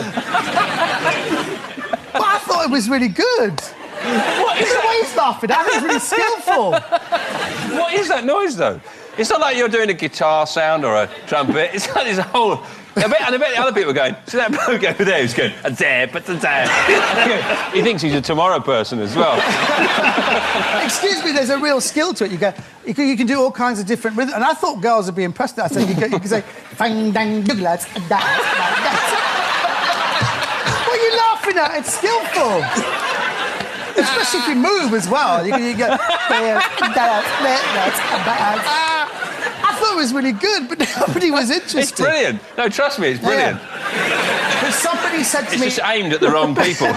M: But I thought it was really good. What is the way he's laughing at? It was really skillful.
D: What is that noise, though? It's not like you're doing a guitar sound or a trumpet. It's like this whole... I bet, and I bet the other people are going, see that bloke over there who's going, a dare, but a dare. He thinks he's a tomorrow person as well.
M: Excuse me, there's a real skill to it. You go, you can, you can do all kinds of different rhythms. And I thought girls would be impressed. I said, you can, you can say, fang, dang, douglas, da, da, da. What are you laughing at? It's skillful. Especially if you move as well. You can you go, I thought it was really good, but nobody was interested.
D: It's brilliant. No, trust me, it's brilliant.
M: Yeah. But somebody said to
D: It's
M: me...
D: just aimed at the wrong people.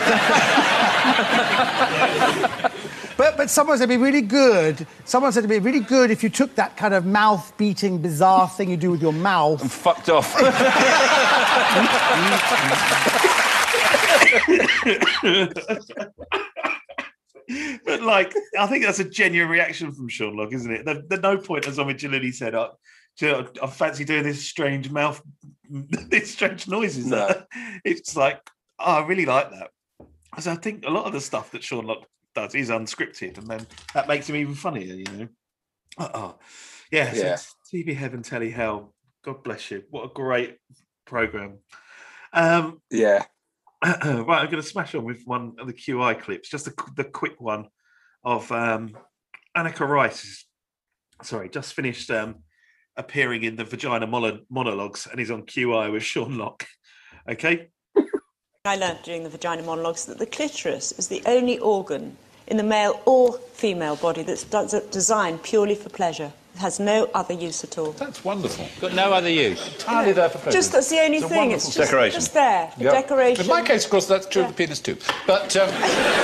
M: But, but someone said it'd be really good. Someone said it'd be really good if you took that kind of mouth-beating, bizarre thing you do with your mouth...
D: And fucked off.
C: But like, I think that's a genuine reaction from Sean Lock, isn't it? There's no point, as Omid Jalili said, I, I fancy doing this strange mouth, these strange noises.
B: No.
C: It's like, oh, I really like that. Because I think a lot of the stuff that Sean Lock does is unscripted, and then that makes him even funnier, you know? Oh, yeah,
B: Yeah.
C: So T V Heaven, Telly Hell. God bless you. What a great programme. Um,
B: Yeah.
C: right, I'm going to smash on with one of the Q I clips, just the, the quick one of um, Annika Rice. Sorry, just finished um, appearing in the Vagina Mono- Monologues, and he's on Q I with Sean Lock. Okay?
N: I learnt during the vagina monologues that the clitoris is the only organ in the male or female body that's does- designed purely for pleasure. It has no other use at all.
J: That's wonderful. Got no other use. Entirely there for pleasure.
N: Just that's the only
J: It's a
N: thing.
J: wonderful
N: It's just,
J: decoration.
N: just there for
J: Yeah.
N: decoration.
J: In my case, of course, that's true of the penis too. But um,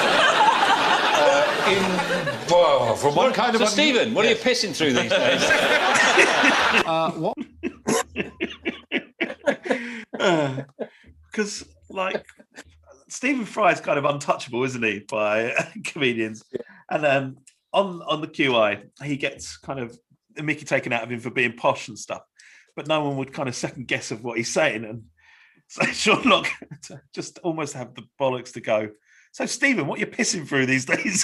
J: uh, in well, from one kind of
D: So,
J: one-
D: Stephen, what
J: Yes.
D: are you pissing through these days?
J: uh, what?
C: Because, like, Stephen Fry's kind of untouchable, isn't he, by comedians? And um, on on the Q I, he gets kind of the Mickey taken out of him for being posh and stuff, but no one would kind of second guess of what he's saying. And so Sean Lock just almost have the bollocks to go, so Stephen, what are you pissing through these days?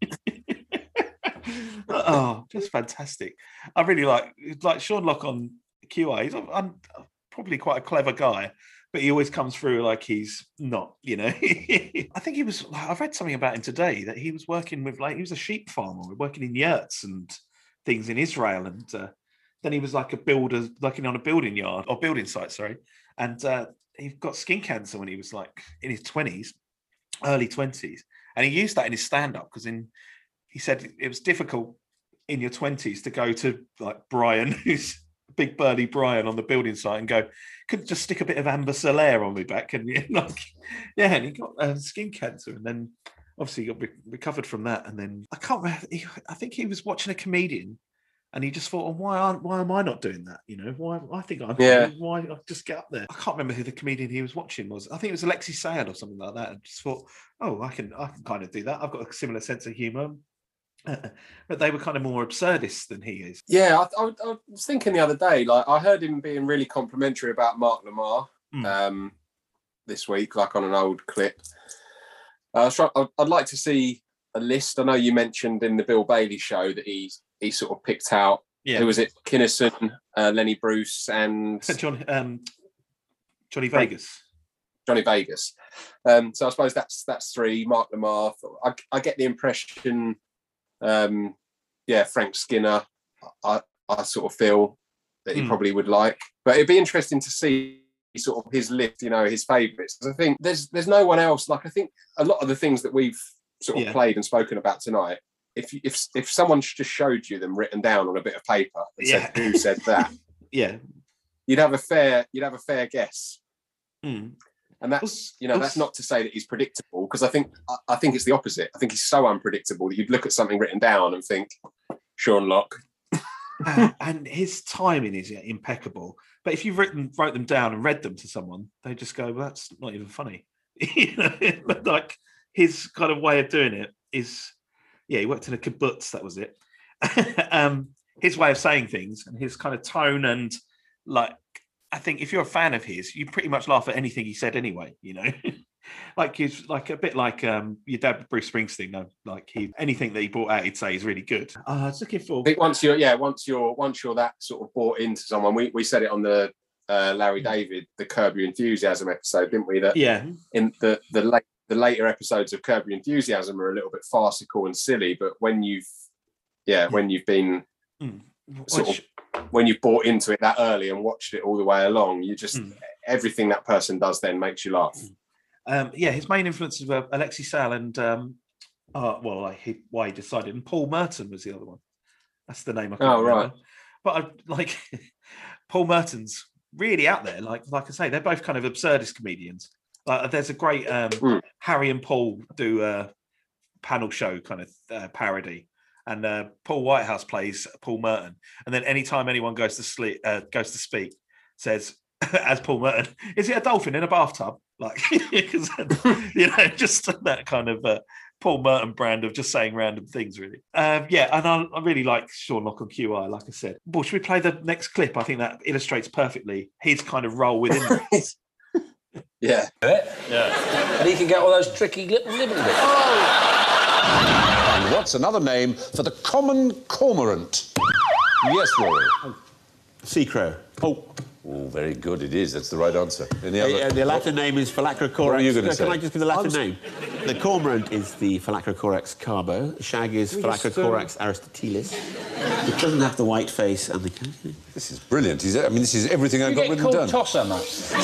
C: Oh, just fantastic. I really like like Sean Lock on Q I. He's I'm probably quite a clever guy, but he always comes through like he's not, you know. I think he was, I've read something about him today that he was working with, like, he was a sheep farmer, working in yurts and things in Israel. And uh, then he was like a builder, working on a building yard or building site, sorry. And uh, he got skin cancer when he was like in his twenties, early twenties. And he used that in his stand up because in, he said it was difficult in your twenties to go to like Brian, who's Big Birdie Brian on the building site, and go, could just stick a bit of Amber Solaire on me back, and like, yeah, and he got uh, skin cancer, and then obviously he got re- recovered from that, and then I can't remember. He, I think he was watching a comedian, and he just thought, oh, why aren't why am I not doing that? You know, why I think I'm
B: Yeah.
C: why I just get up there. I can't remember who the comedian he was watching was. I think it was Alexi Sayed or something like that. And just thought, oh, I can I can kind of do that. I've got a similar sense of humour. But they were kind of more absurdist than he is.
B: Yeah, I, I, I was thinking the other day, like I heard him being really complimentary about Mark Lamar
C: Mm.
B: um, this week, like on an old clip. Uh, I was trying, I'd, I'd like to see a list. I know you mentioned in the Bill Bailey show that he he sort of picked out.
C: Yeah.
B: Who was it? Kinnison, uh, Lenny Bruce, and
C: John, um, Johnny Vegas.
B: Johnny Vegas. Um, so I suppose that's that's three. Mark Lamar. I, I get the impression. Um, yeah, Frank Skinner. I, I sort of feel that he
C: Hmm.
B: probably would like, but it'd be interesting to see sort of his list. You know, his favourites. I think there's there's no one else. Like I think a lot of the things that we've sort of
C: Yeah.
B: played and spoken about tonight. If you- if if someone just showed you them written down on a bit of paper and
C: Yeah.
B: said who said that,
C: Yeah.
B: you'd have a fair you'd have a fair guess.
C: Mm.
B: And that's, you know, that's not to say that he's predictable, because I think I, I think it's the opposite. I think he's so unpredictable that you'd look at something written down and think, Sean Lock.
C: Uh, and his timing is impeccable. But if you've written wrote them down and read them to someone, they just go, well, that's not even funny. You know, but like his kind of way of doing it is, yeah, he worked in a kibbutz, that was it. um, his way of saying things and his kind of tone, and like, I think if you're a fan of his, you pretty much laugh at anything he said anyway, you know. Like he's like a bit like um, your dad, Bruce Springsteen. No, like he anything that he brought out, he'd say is really good. Uh, I was looking for.
B: I think once you're, yeah, once you're, once you're that sort of bought into someone, we, we said it on the uh, Larry David, the Curb Your Enthusiasm episode, didn't we? That
C: Yeah.
B: in the the late the later episodes of Curb Your Enthusiasm are a little bit farcical and silly, but when you've, yeah, when you've been
C: Mm.
B: sort
C: Which-
B: of when you've bought into it that early and watched it all the way along, you just everything that person does then makes you laugh.
C: Um, yeah, his main influences were Alexi Sal and um, uh, well, like he, why he decided, and Paul Merton was the other one. That's the name I can't
B: Oh,
C: remember.
B: right.
C: But I, like Paul Merton's really out there. Like like I say, they're both kind of absurdist comedians. Like there's a great um,
B: Mm.
C: Harry and Paul do a panel show kind of uh, parody, and uh, Paul Whitehouse plays Paul Merton, and then anytime anyone goes to sleep, uh, goes to speak, says as Paul Merton, "Is it a dolphin in a bathtub?" Like, 'cause, you know, just that kind of uh, Paul Merton brand of just saying random things, really. Um, yeah, and I, I really like Sean Lock on Q I, like I said. Well, should we play the next clip? I think that illustrates perfectly his kind of role within it.
B: Yeah.
J: Yeah. And he can get all those tricky little nibble bits.
O: And what's another name for the common cormorant? Yes, Rory.
P: Sea crow.
O: Oh. Oh, very good. It is. That's the right answer. Any other?
P: Uh, the Latin name is Phylacrocorax.
O: What were you going to
P: no,
O: say?
P: Can I just give the Latin
O: was...
P: name? The cormorant is the Phylacrocorax carbo. Shag is Phylacrocorax aristotelis. It doesn't have the white face and the...
O: This is brilliant. Is it? I mean, this is everything I've got written down.
J: Tosser, mate.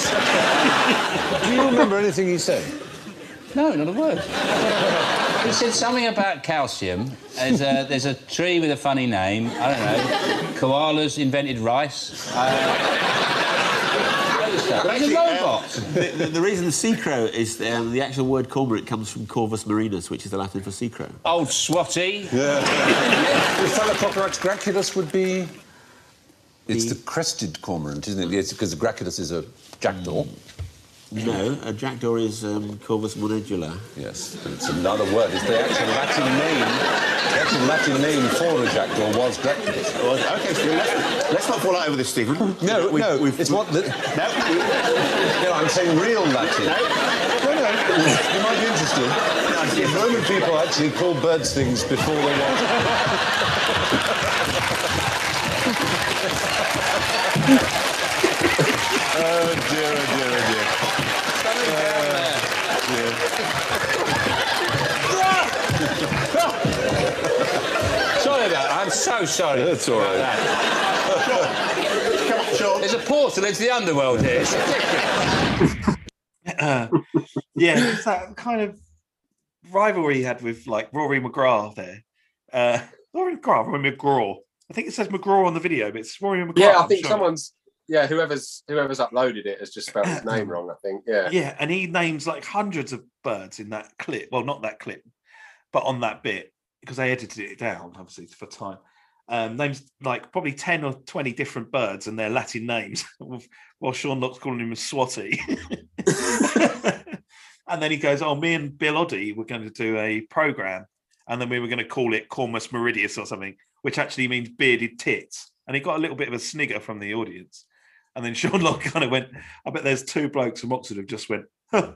O: Do you remember anything he said?
J: No, not a word. He said something about calcium. There's a, there's a tree with a funny name. I don't know. Koalas invented rice. Uh,
P: But
J: It's
P: actually,
J: a
P: um,
J: robot.
P: the, the, the reason the sea crow is um, the actual word cormorant comes from Corvus marinus, which is the Latin for sea crow.
J: Old swatty.
O: Yeah. The Phylacrocorax graculus would be... It's the... the crested cormorant, isn't it? It's because the graculus is a jackdaw.
P: No, a jackdaw is um, Corvus monedula.
O: Yes, but it's another word. It's the actual Latin name. The actual Latin name for a jackdaw was graculus.
P: OK, so let's, let's not fall out over this, Stephen.
O: No,
P: we've,
O: no,
P: we've,
O: it's what... The...
P: No.
O: No, I'm saying real Latin. No, no, you might be interested. If Roman people actually call birds things before they want. Oh, dear, oh, dear, oh, dear.
J: Something down there. Sorry about that. I'm so sorry.
O: That's all right.
J: There's a portal into the underworld here. It's ridiculous.
C: Uh, yeah, it's that kind of rivalry he had with, like, Rory McGrath there. Uh, Rory McGrath, Rory McGraw. I think it says McGraw on the video, but it's Rory McGrath.
B: Yeah, I
C: I'm
B: think
C: sure.
B: someone's... Yeah, whoever's whoever's uploaded it has just spelled his name wrong, I think. Yeah.
C: Yeah, and he names like hundreds of birds in that clip. Well, not that clip, but on that bit, because they edited it down, obviously, for time. Um, names like probably ten or twenty different birds and their Latin names, while Sean Lock's calling him a swatty. And then he goes, oh, me and Bill Oddie were going to do a programme, and then we were going to call it Cormus Meridius or something, which actually means bearded tits. And he got a little bit of a snigger from the audience. And then Sean Lock kind of went, I bet there's two blokes from Oxford who've just went, huh.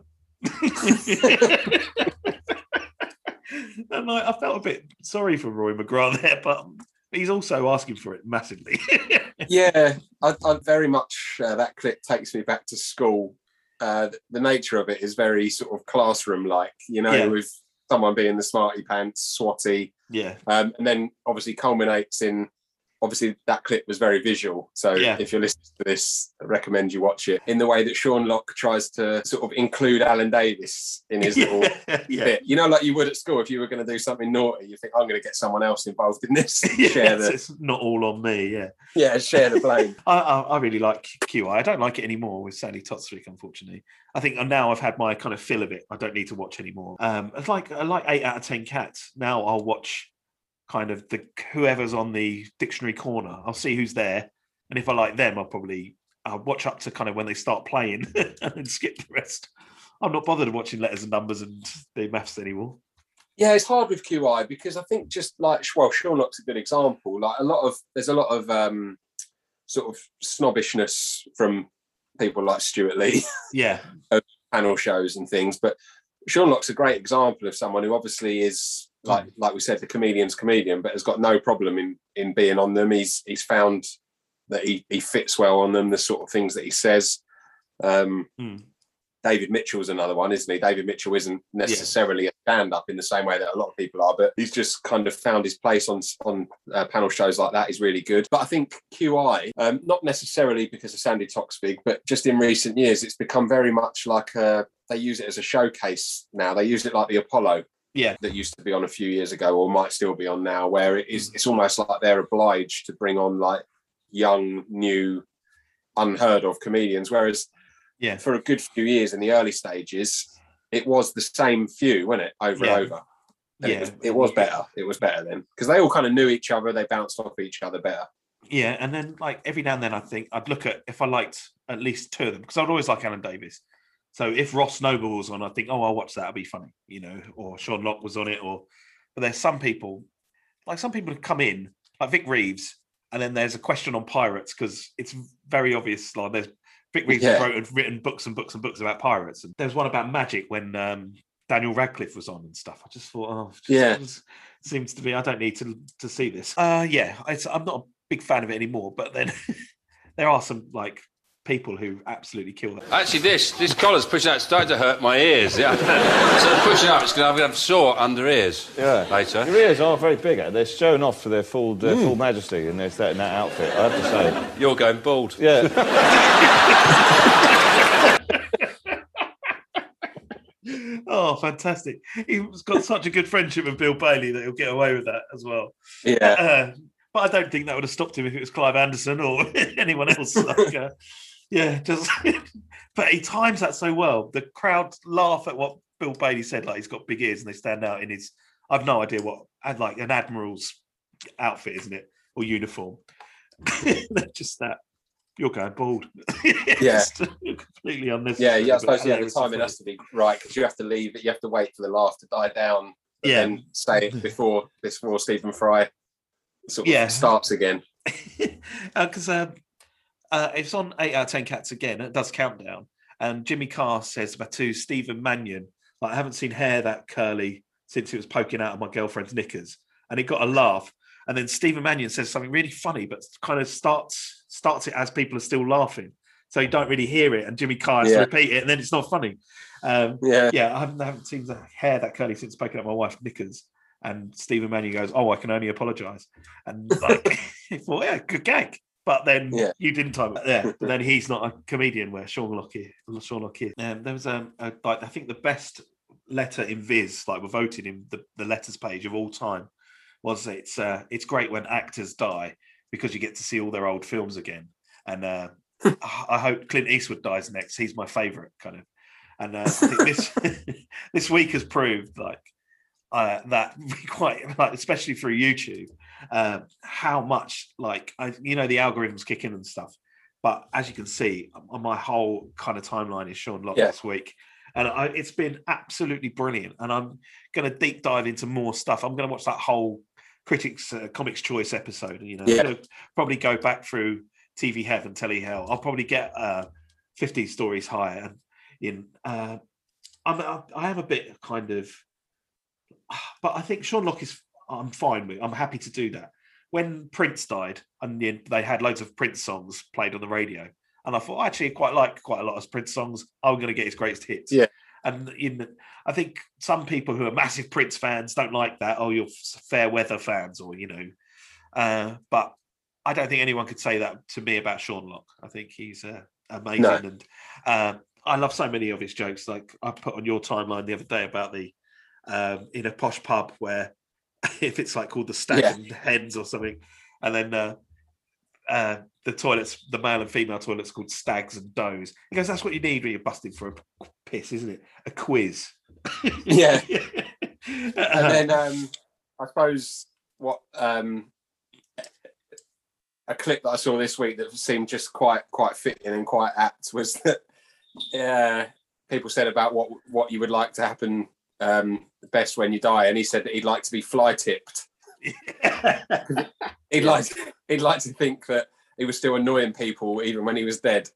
C: And like, I felt a bit sorry for Roy McGrath there, but he's also asking for it massively.
B: Yeah, I, I very much, uh, that clip takes me back to school. Uh, the nature of it is very sort of classroom-like, you know,
C: Yeah.
B: with someone being the smarty pants, swatty.
C: Yeah.
B: Um, and then obviously culminates in, obviously that clip was very visual. So
C: Yeah.
B: if you're listening to this, I recommend you watch it. In the way that Sean Lock tries to sort of include Alan Davis in his little
C: yeah.
B: bit. You know, like you would at school, if you were going to do something naughty, you think, I'm going to get someone else involved in this.
C: Yes,
B: share the,
C: it's not all on me, yeah.
B: yeah, share the blame.
C: I, I, I really like Q I. I don't like it anymore with Sandy Totsvik, unfortunately. I think now I've had my kind of fill of it. I don't need to watch anymore. Um, it's like I like eight out of ten cats. Now I'll watch kind of the whoever's on the dictionary corner. I'll see who's there, and if I like them, I'll probably I'll watch up to kind of when they start playing and then skip the rest. I'm not bothered watching letters and numbers and the maths anymore.
B: Yeah, it's hard with Q I because I think just like, well, Sean Lock's a good example. Like a lot of, there's a lot of um, sort of snobbishness from people like Stuart Lee.
C: Yeah.
B: Panel shows and things. But Sean Lock's a great example of someone who obviously is, like like we said, the comedian's comedian, but has got no problem in in being on them. He's he's found that he, he fits well on them, the sort of things that he says. Um,
C: mm.
B: David Mitchell's another one, isn't he? David Mitchell isn't necessarily yeah. a stand-up in the same way that a lot of people are, but he's just kind of found his place on on uh, panel shows like that. Is really good. But I think Q I, um, not necessarily because of Sandy Toksvig, but just in recent years, it's become very much like a, they use it as a showcase now. They use it like the Apollo.
C: Yeah,
B: that used to be on a few years ago, or might still be on now, where it is. It's almost like they're obliged to bring on like young, new, unheard of comedians. Whereas,
C: yeah,
B: for a good few years in the early stages, it was the same few, wasn't it, over
C: yeah.
B: and over. And
C: yeah,
B: it was, it was better. It was better then because they all kind of knew each other. They bounced off each other better.
C: Yeah, and then like every now and then, I think I'd look at if I liked at least two of them because I'd always like Alan Davis. So if Ross Noble was on, I think, oh, I'll watch that. It'll be funny, you know. Or Sean Locke was on it, or but there's some people, like some people have come in, like Vic Reeves, and then there's a question on pirates because it's very obvious. Like there's Vic Reeves
B: Yeah.
C: wrote and written books and books and books about pirates, and there was one about magic when um, Daniel Radcliffe was on and stuff. I just thought, oh, just,
B: Yeah.
C: it was- seems to be. I don't need to to see this. Uh, yeah, it's, I'm not a big fan of it anymore. But then there are some like people who absolutely kill that.
J: Actually, this this collar's pushing out. It's starting to hurt my ears. Yeah. So I'm pushing up. It's going to have sore under ears.
L: Yeah.
J: Later.
L: Your ears are very big. They're shown off to their full their full majesty in, this, that, in that outfit, I have to say.
J: You're going bald.
L: Yeah.
C: Oh, fantastic! He's got such a good friendship with Bill Bailey that he'll get away with that as well.
B: Yeah.
C: Uh, but I don't think that would have stopped him if it was Clive Anderson or anyone else. Like, uh, yeah, just. But he times that so well. The crowd laugh at what Bill Bailey said, like he's got big ears and they stand out in his. I've no idea what. I'd like an admiral's outfit, isn't it, or uniform? Just that. You're going bald.
B: Yeah.
C: Just completely unnecessary.
B: Yeah, yeah. I
C: but
B: suppose yeah, the
C: hilarious and
B: timing
C: funny.
B: has to be right because you have to leave it. You have to wait for the laugh to die down. And
C: Yeah.
B: then say it before before Stephen Fry sort of
C: Yeah.
B: starts again.
C: Because uh, uh, it's on eight out of ten Cats again. It does countdown, and Jimmy Carr says about to Stephen Mannion, like, I haven't seen hair that curly since it was poking out of my girlfriend's knickers, and it got a laugh. And then Stephen Mannion says something really funny, but kind of starts starts it as people are still laughing, so you don't really hear it. And Jimmy Carr has
B: Yeah.
C: to repeat it, and then it's not funny. Um,
B: Yeah.
C: yeah. I haven't, I haven't seen the hair that curly since poking out my wife's knickers. And Stephen Mannion goes, "Oh, I can only apologise." And like, I thought, yeah, good gag. But then
B: Yeah.
C: you didn't time it. Yeah. But then he's not a comedian. Where Sean Locke, Sean Locke is. Um, there was um, a, like I think the best letter in Viz, like we're voted in the, the letters page of all time, was it's uh, it's great when actors die because you get to see all their old films again. And uh, I hope Clint Eastwood dies next. He's my favourite kind of. And uh, I think this this week has proved like uh, that quite like, especially through YouTube, uh, how much like I, you know the algorithms kick in and stuff. But as you can see, on my whole kind of timeline is Sean Locke
B: Yeah.
C: this week. And I, it's been absolutely brilliant. And I'm going to deep dive into more stuff. I'm going to watch that whole Critics uh, Comics Choice episode. You know,
B: Yeah.
C: I'm going to probably go back through T V Heaven, Telly Hell. I'll probably get uh, fifty stories higher. And in, uh, I'm, I I am a bit kind of, but I think Sean Locke is. I'm fine with. I'm happy to do that. When Prince died, and then they had loads of Prince songs played on the radio. And I thought, actually, I quite like quite a lot of Prince songs. I'm going to get his greatest hits.
B: Yeah.
C: And in, I think some people who are massive Prince fans don't like that. Oh, you're fair weather fans, or you know. Uh, but I don't think anyone could say that to me about Sean Locke. I think he's uh, amazing,
B: No.
C: and uh, I love so many of his jokes. Like I put on your timeline the other day about the um, in a posh pub where if it's like called the Stag
B: Yeah.
C: and Hens or something, and then. Uh, uh, the toilets, the male and female toilets, called Stags and Does. He goes, "That's what you need when you're busting for a piss, isn't it? A quiz."
B: Yeah. And then um, I suppose what um, a clip that I saw this week that seemed just quite quite fitting and quite apt was that uh, people said about what what you would like to happen um, best when you die, and he said that he'd like to be fly tipped. he'd like he'd like to think that he was still annoying people even when he was dead.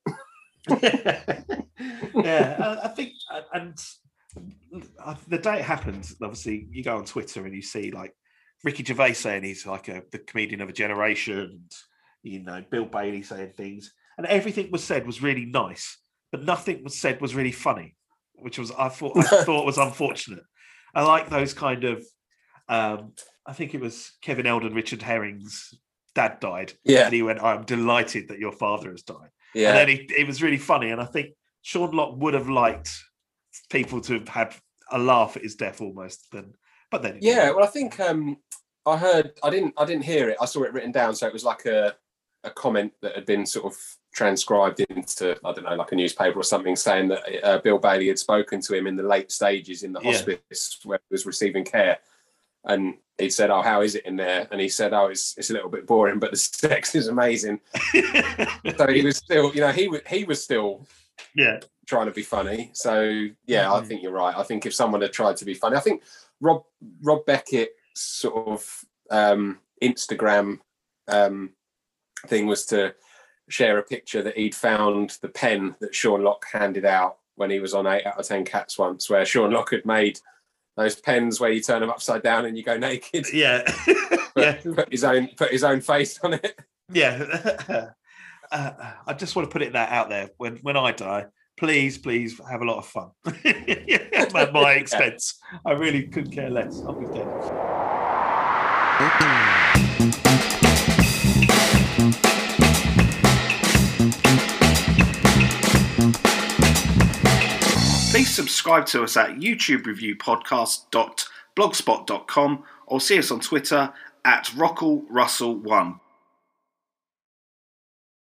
C: Yeah, I, I think, and uh, the day it happened, obviously, you go on Twitter and you see like Ricky Gervais saying he's like a, the comedian of a generation, and you know Bill Bailey saying things, and everything was said was really nice, but nothing was said was really funny, which was I thought I thought was unfortunate. I like those kind of. Um, I think it was Kevin Eldon, Richard Herring's dad died,
B: Yeah.
C: and he went, "I'm delighted that your father has died."
B: Yeah.
C: And then he, it was really funny, and I think Sean Locke would have liked people to have had a laugh at his death almost. Then, but then,
B: Yeah, well, I think um, I heard. I didn't. I didn't hear it. I saw it written down, so it was like a a comment that had been sort of transcribed into I don't know, like a newspaper or something, saying that uh, Bill Bailey had spoken to him in the late stages in the
C: Yeah.
B: hospice where he was receiving care, and he said, "Oh, how is it in there?" And he said, "Oh, it's it's a little bit boring, but the sex is amazing." So he was still, you know, he was he was still
C: yeah
B: trying to be funny. So yeah, mm-hmm. I think you're right. I think if someone had tried to be funny, I think Rob Rob Beckett's sort of um, Instagram um, thing was to share a picture that he'd found the pen that Sean Lock handed out when he was on eight out of ten Cats once, where Sean Lock had made those pens where you turn them upside down and you go naked.
C: Yeah.
B: put,
C: yeah.
B: put his own put his own face on it.
C: Yeah. uh, I just want to put it that out there. When when I die, please, please have a lot of fun at my expense. I really couldn't care less. I'll be dead.
A: Please subscribe to us at youtube review podcast dot blogspot dot com or see us on Twitter at Rockall Russell one.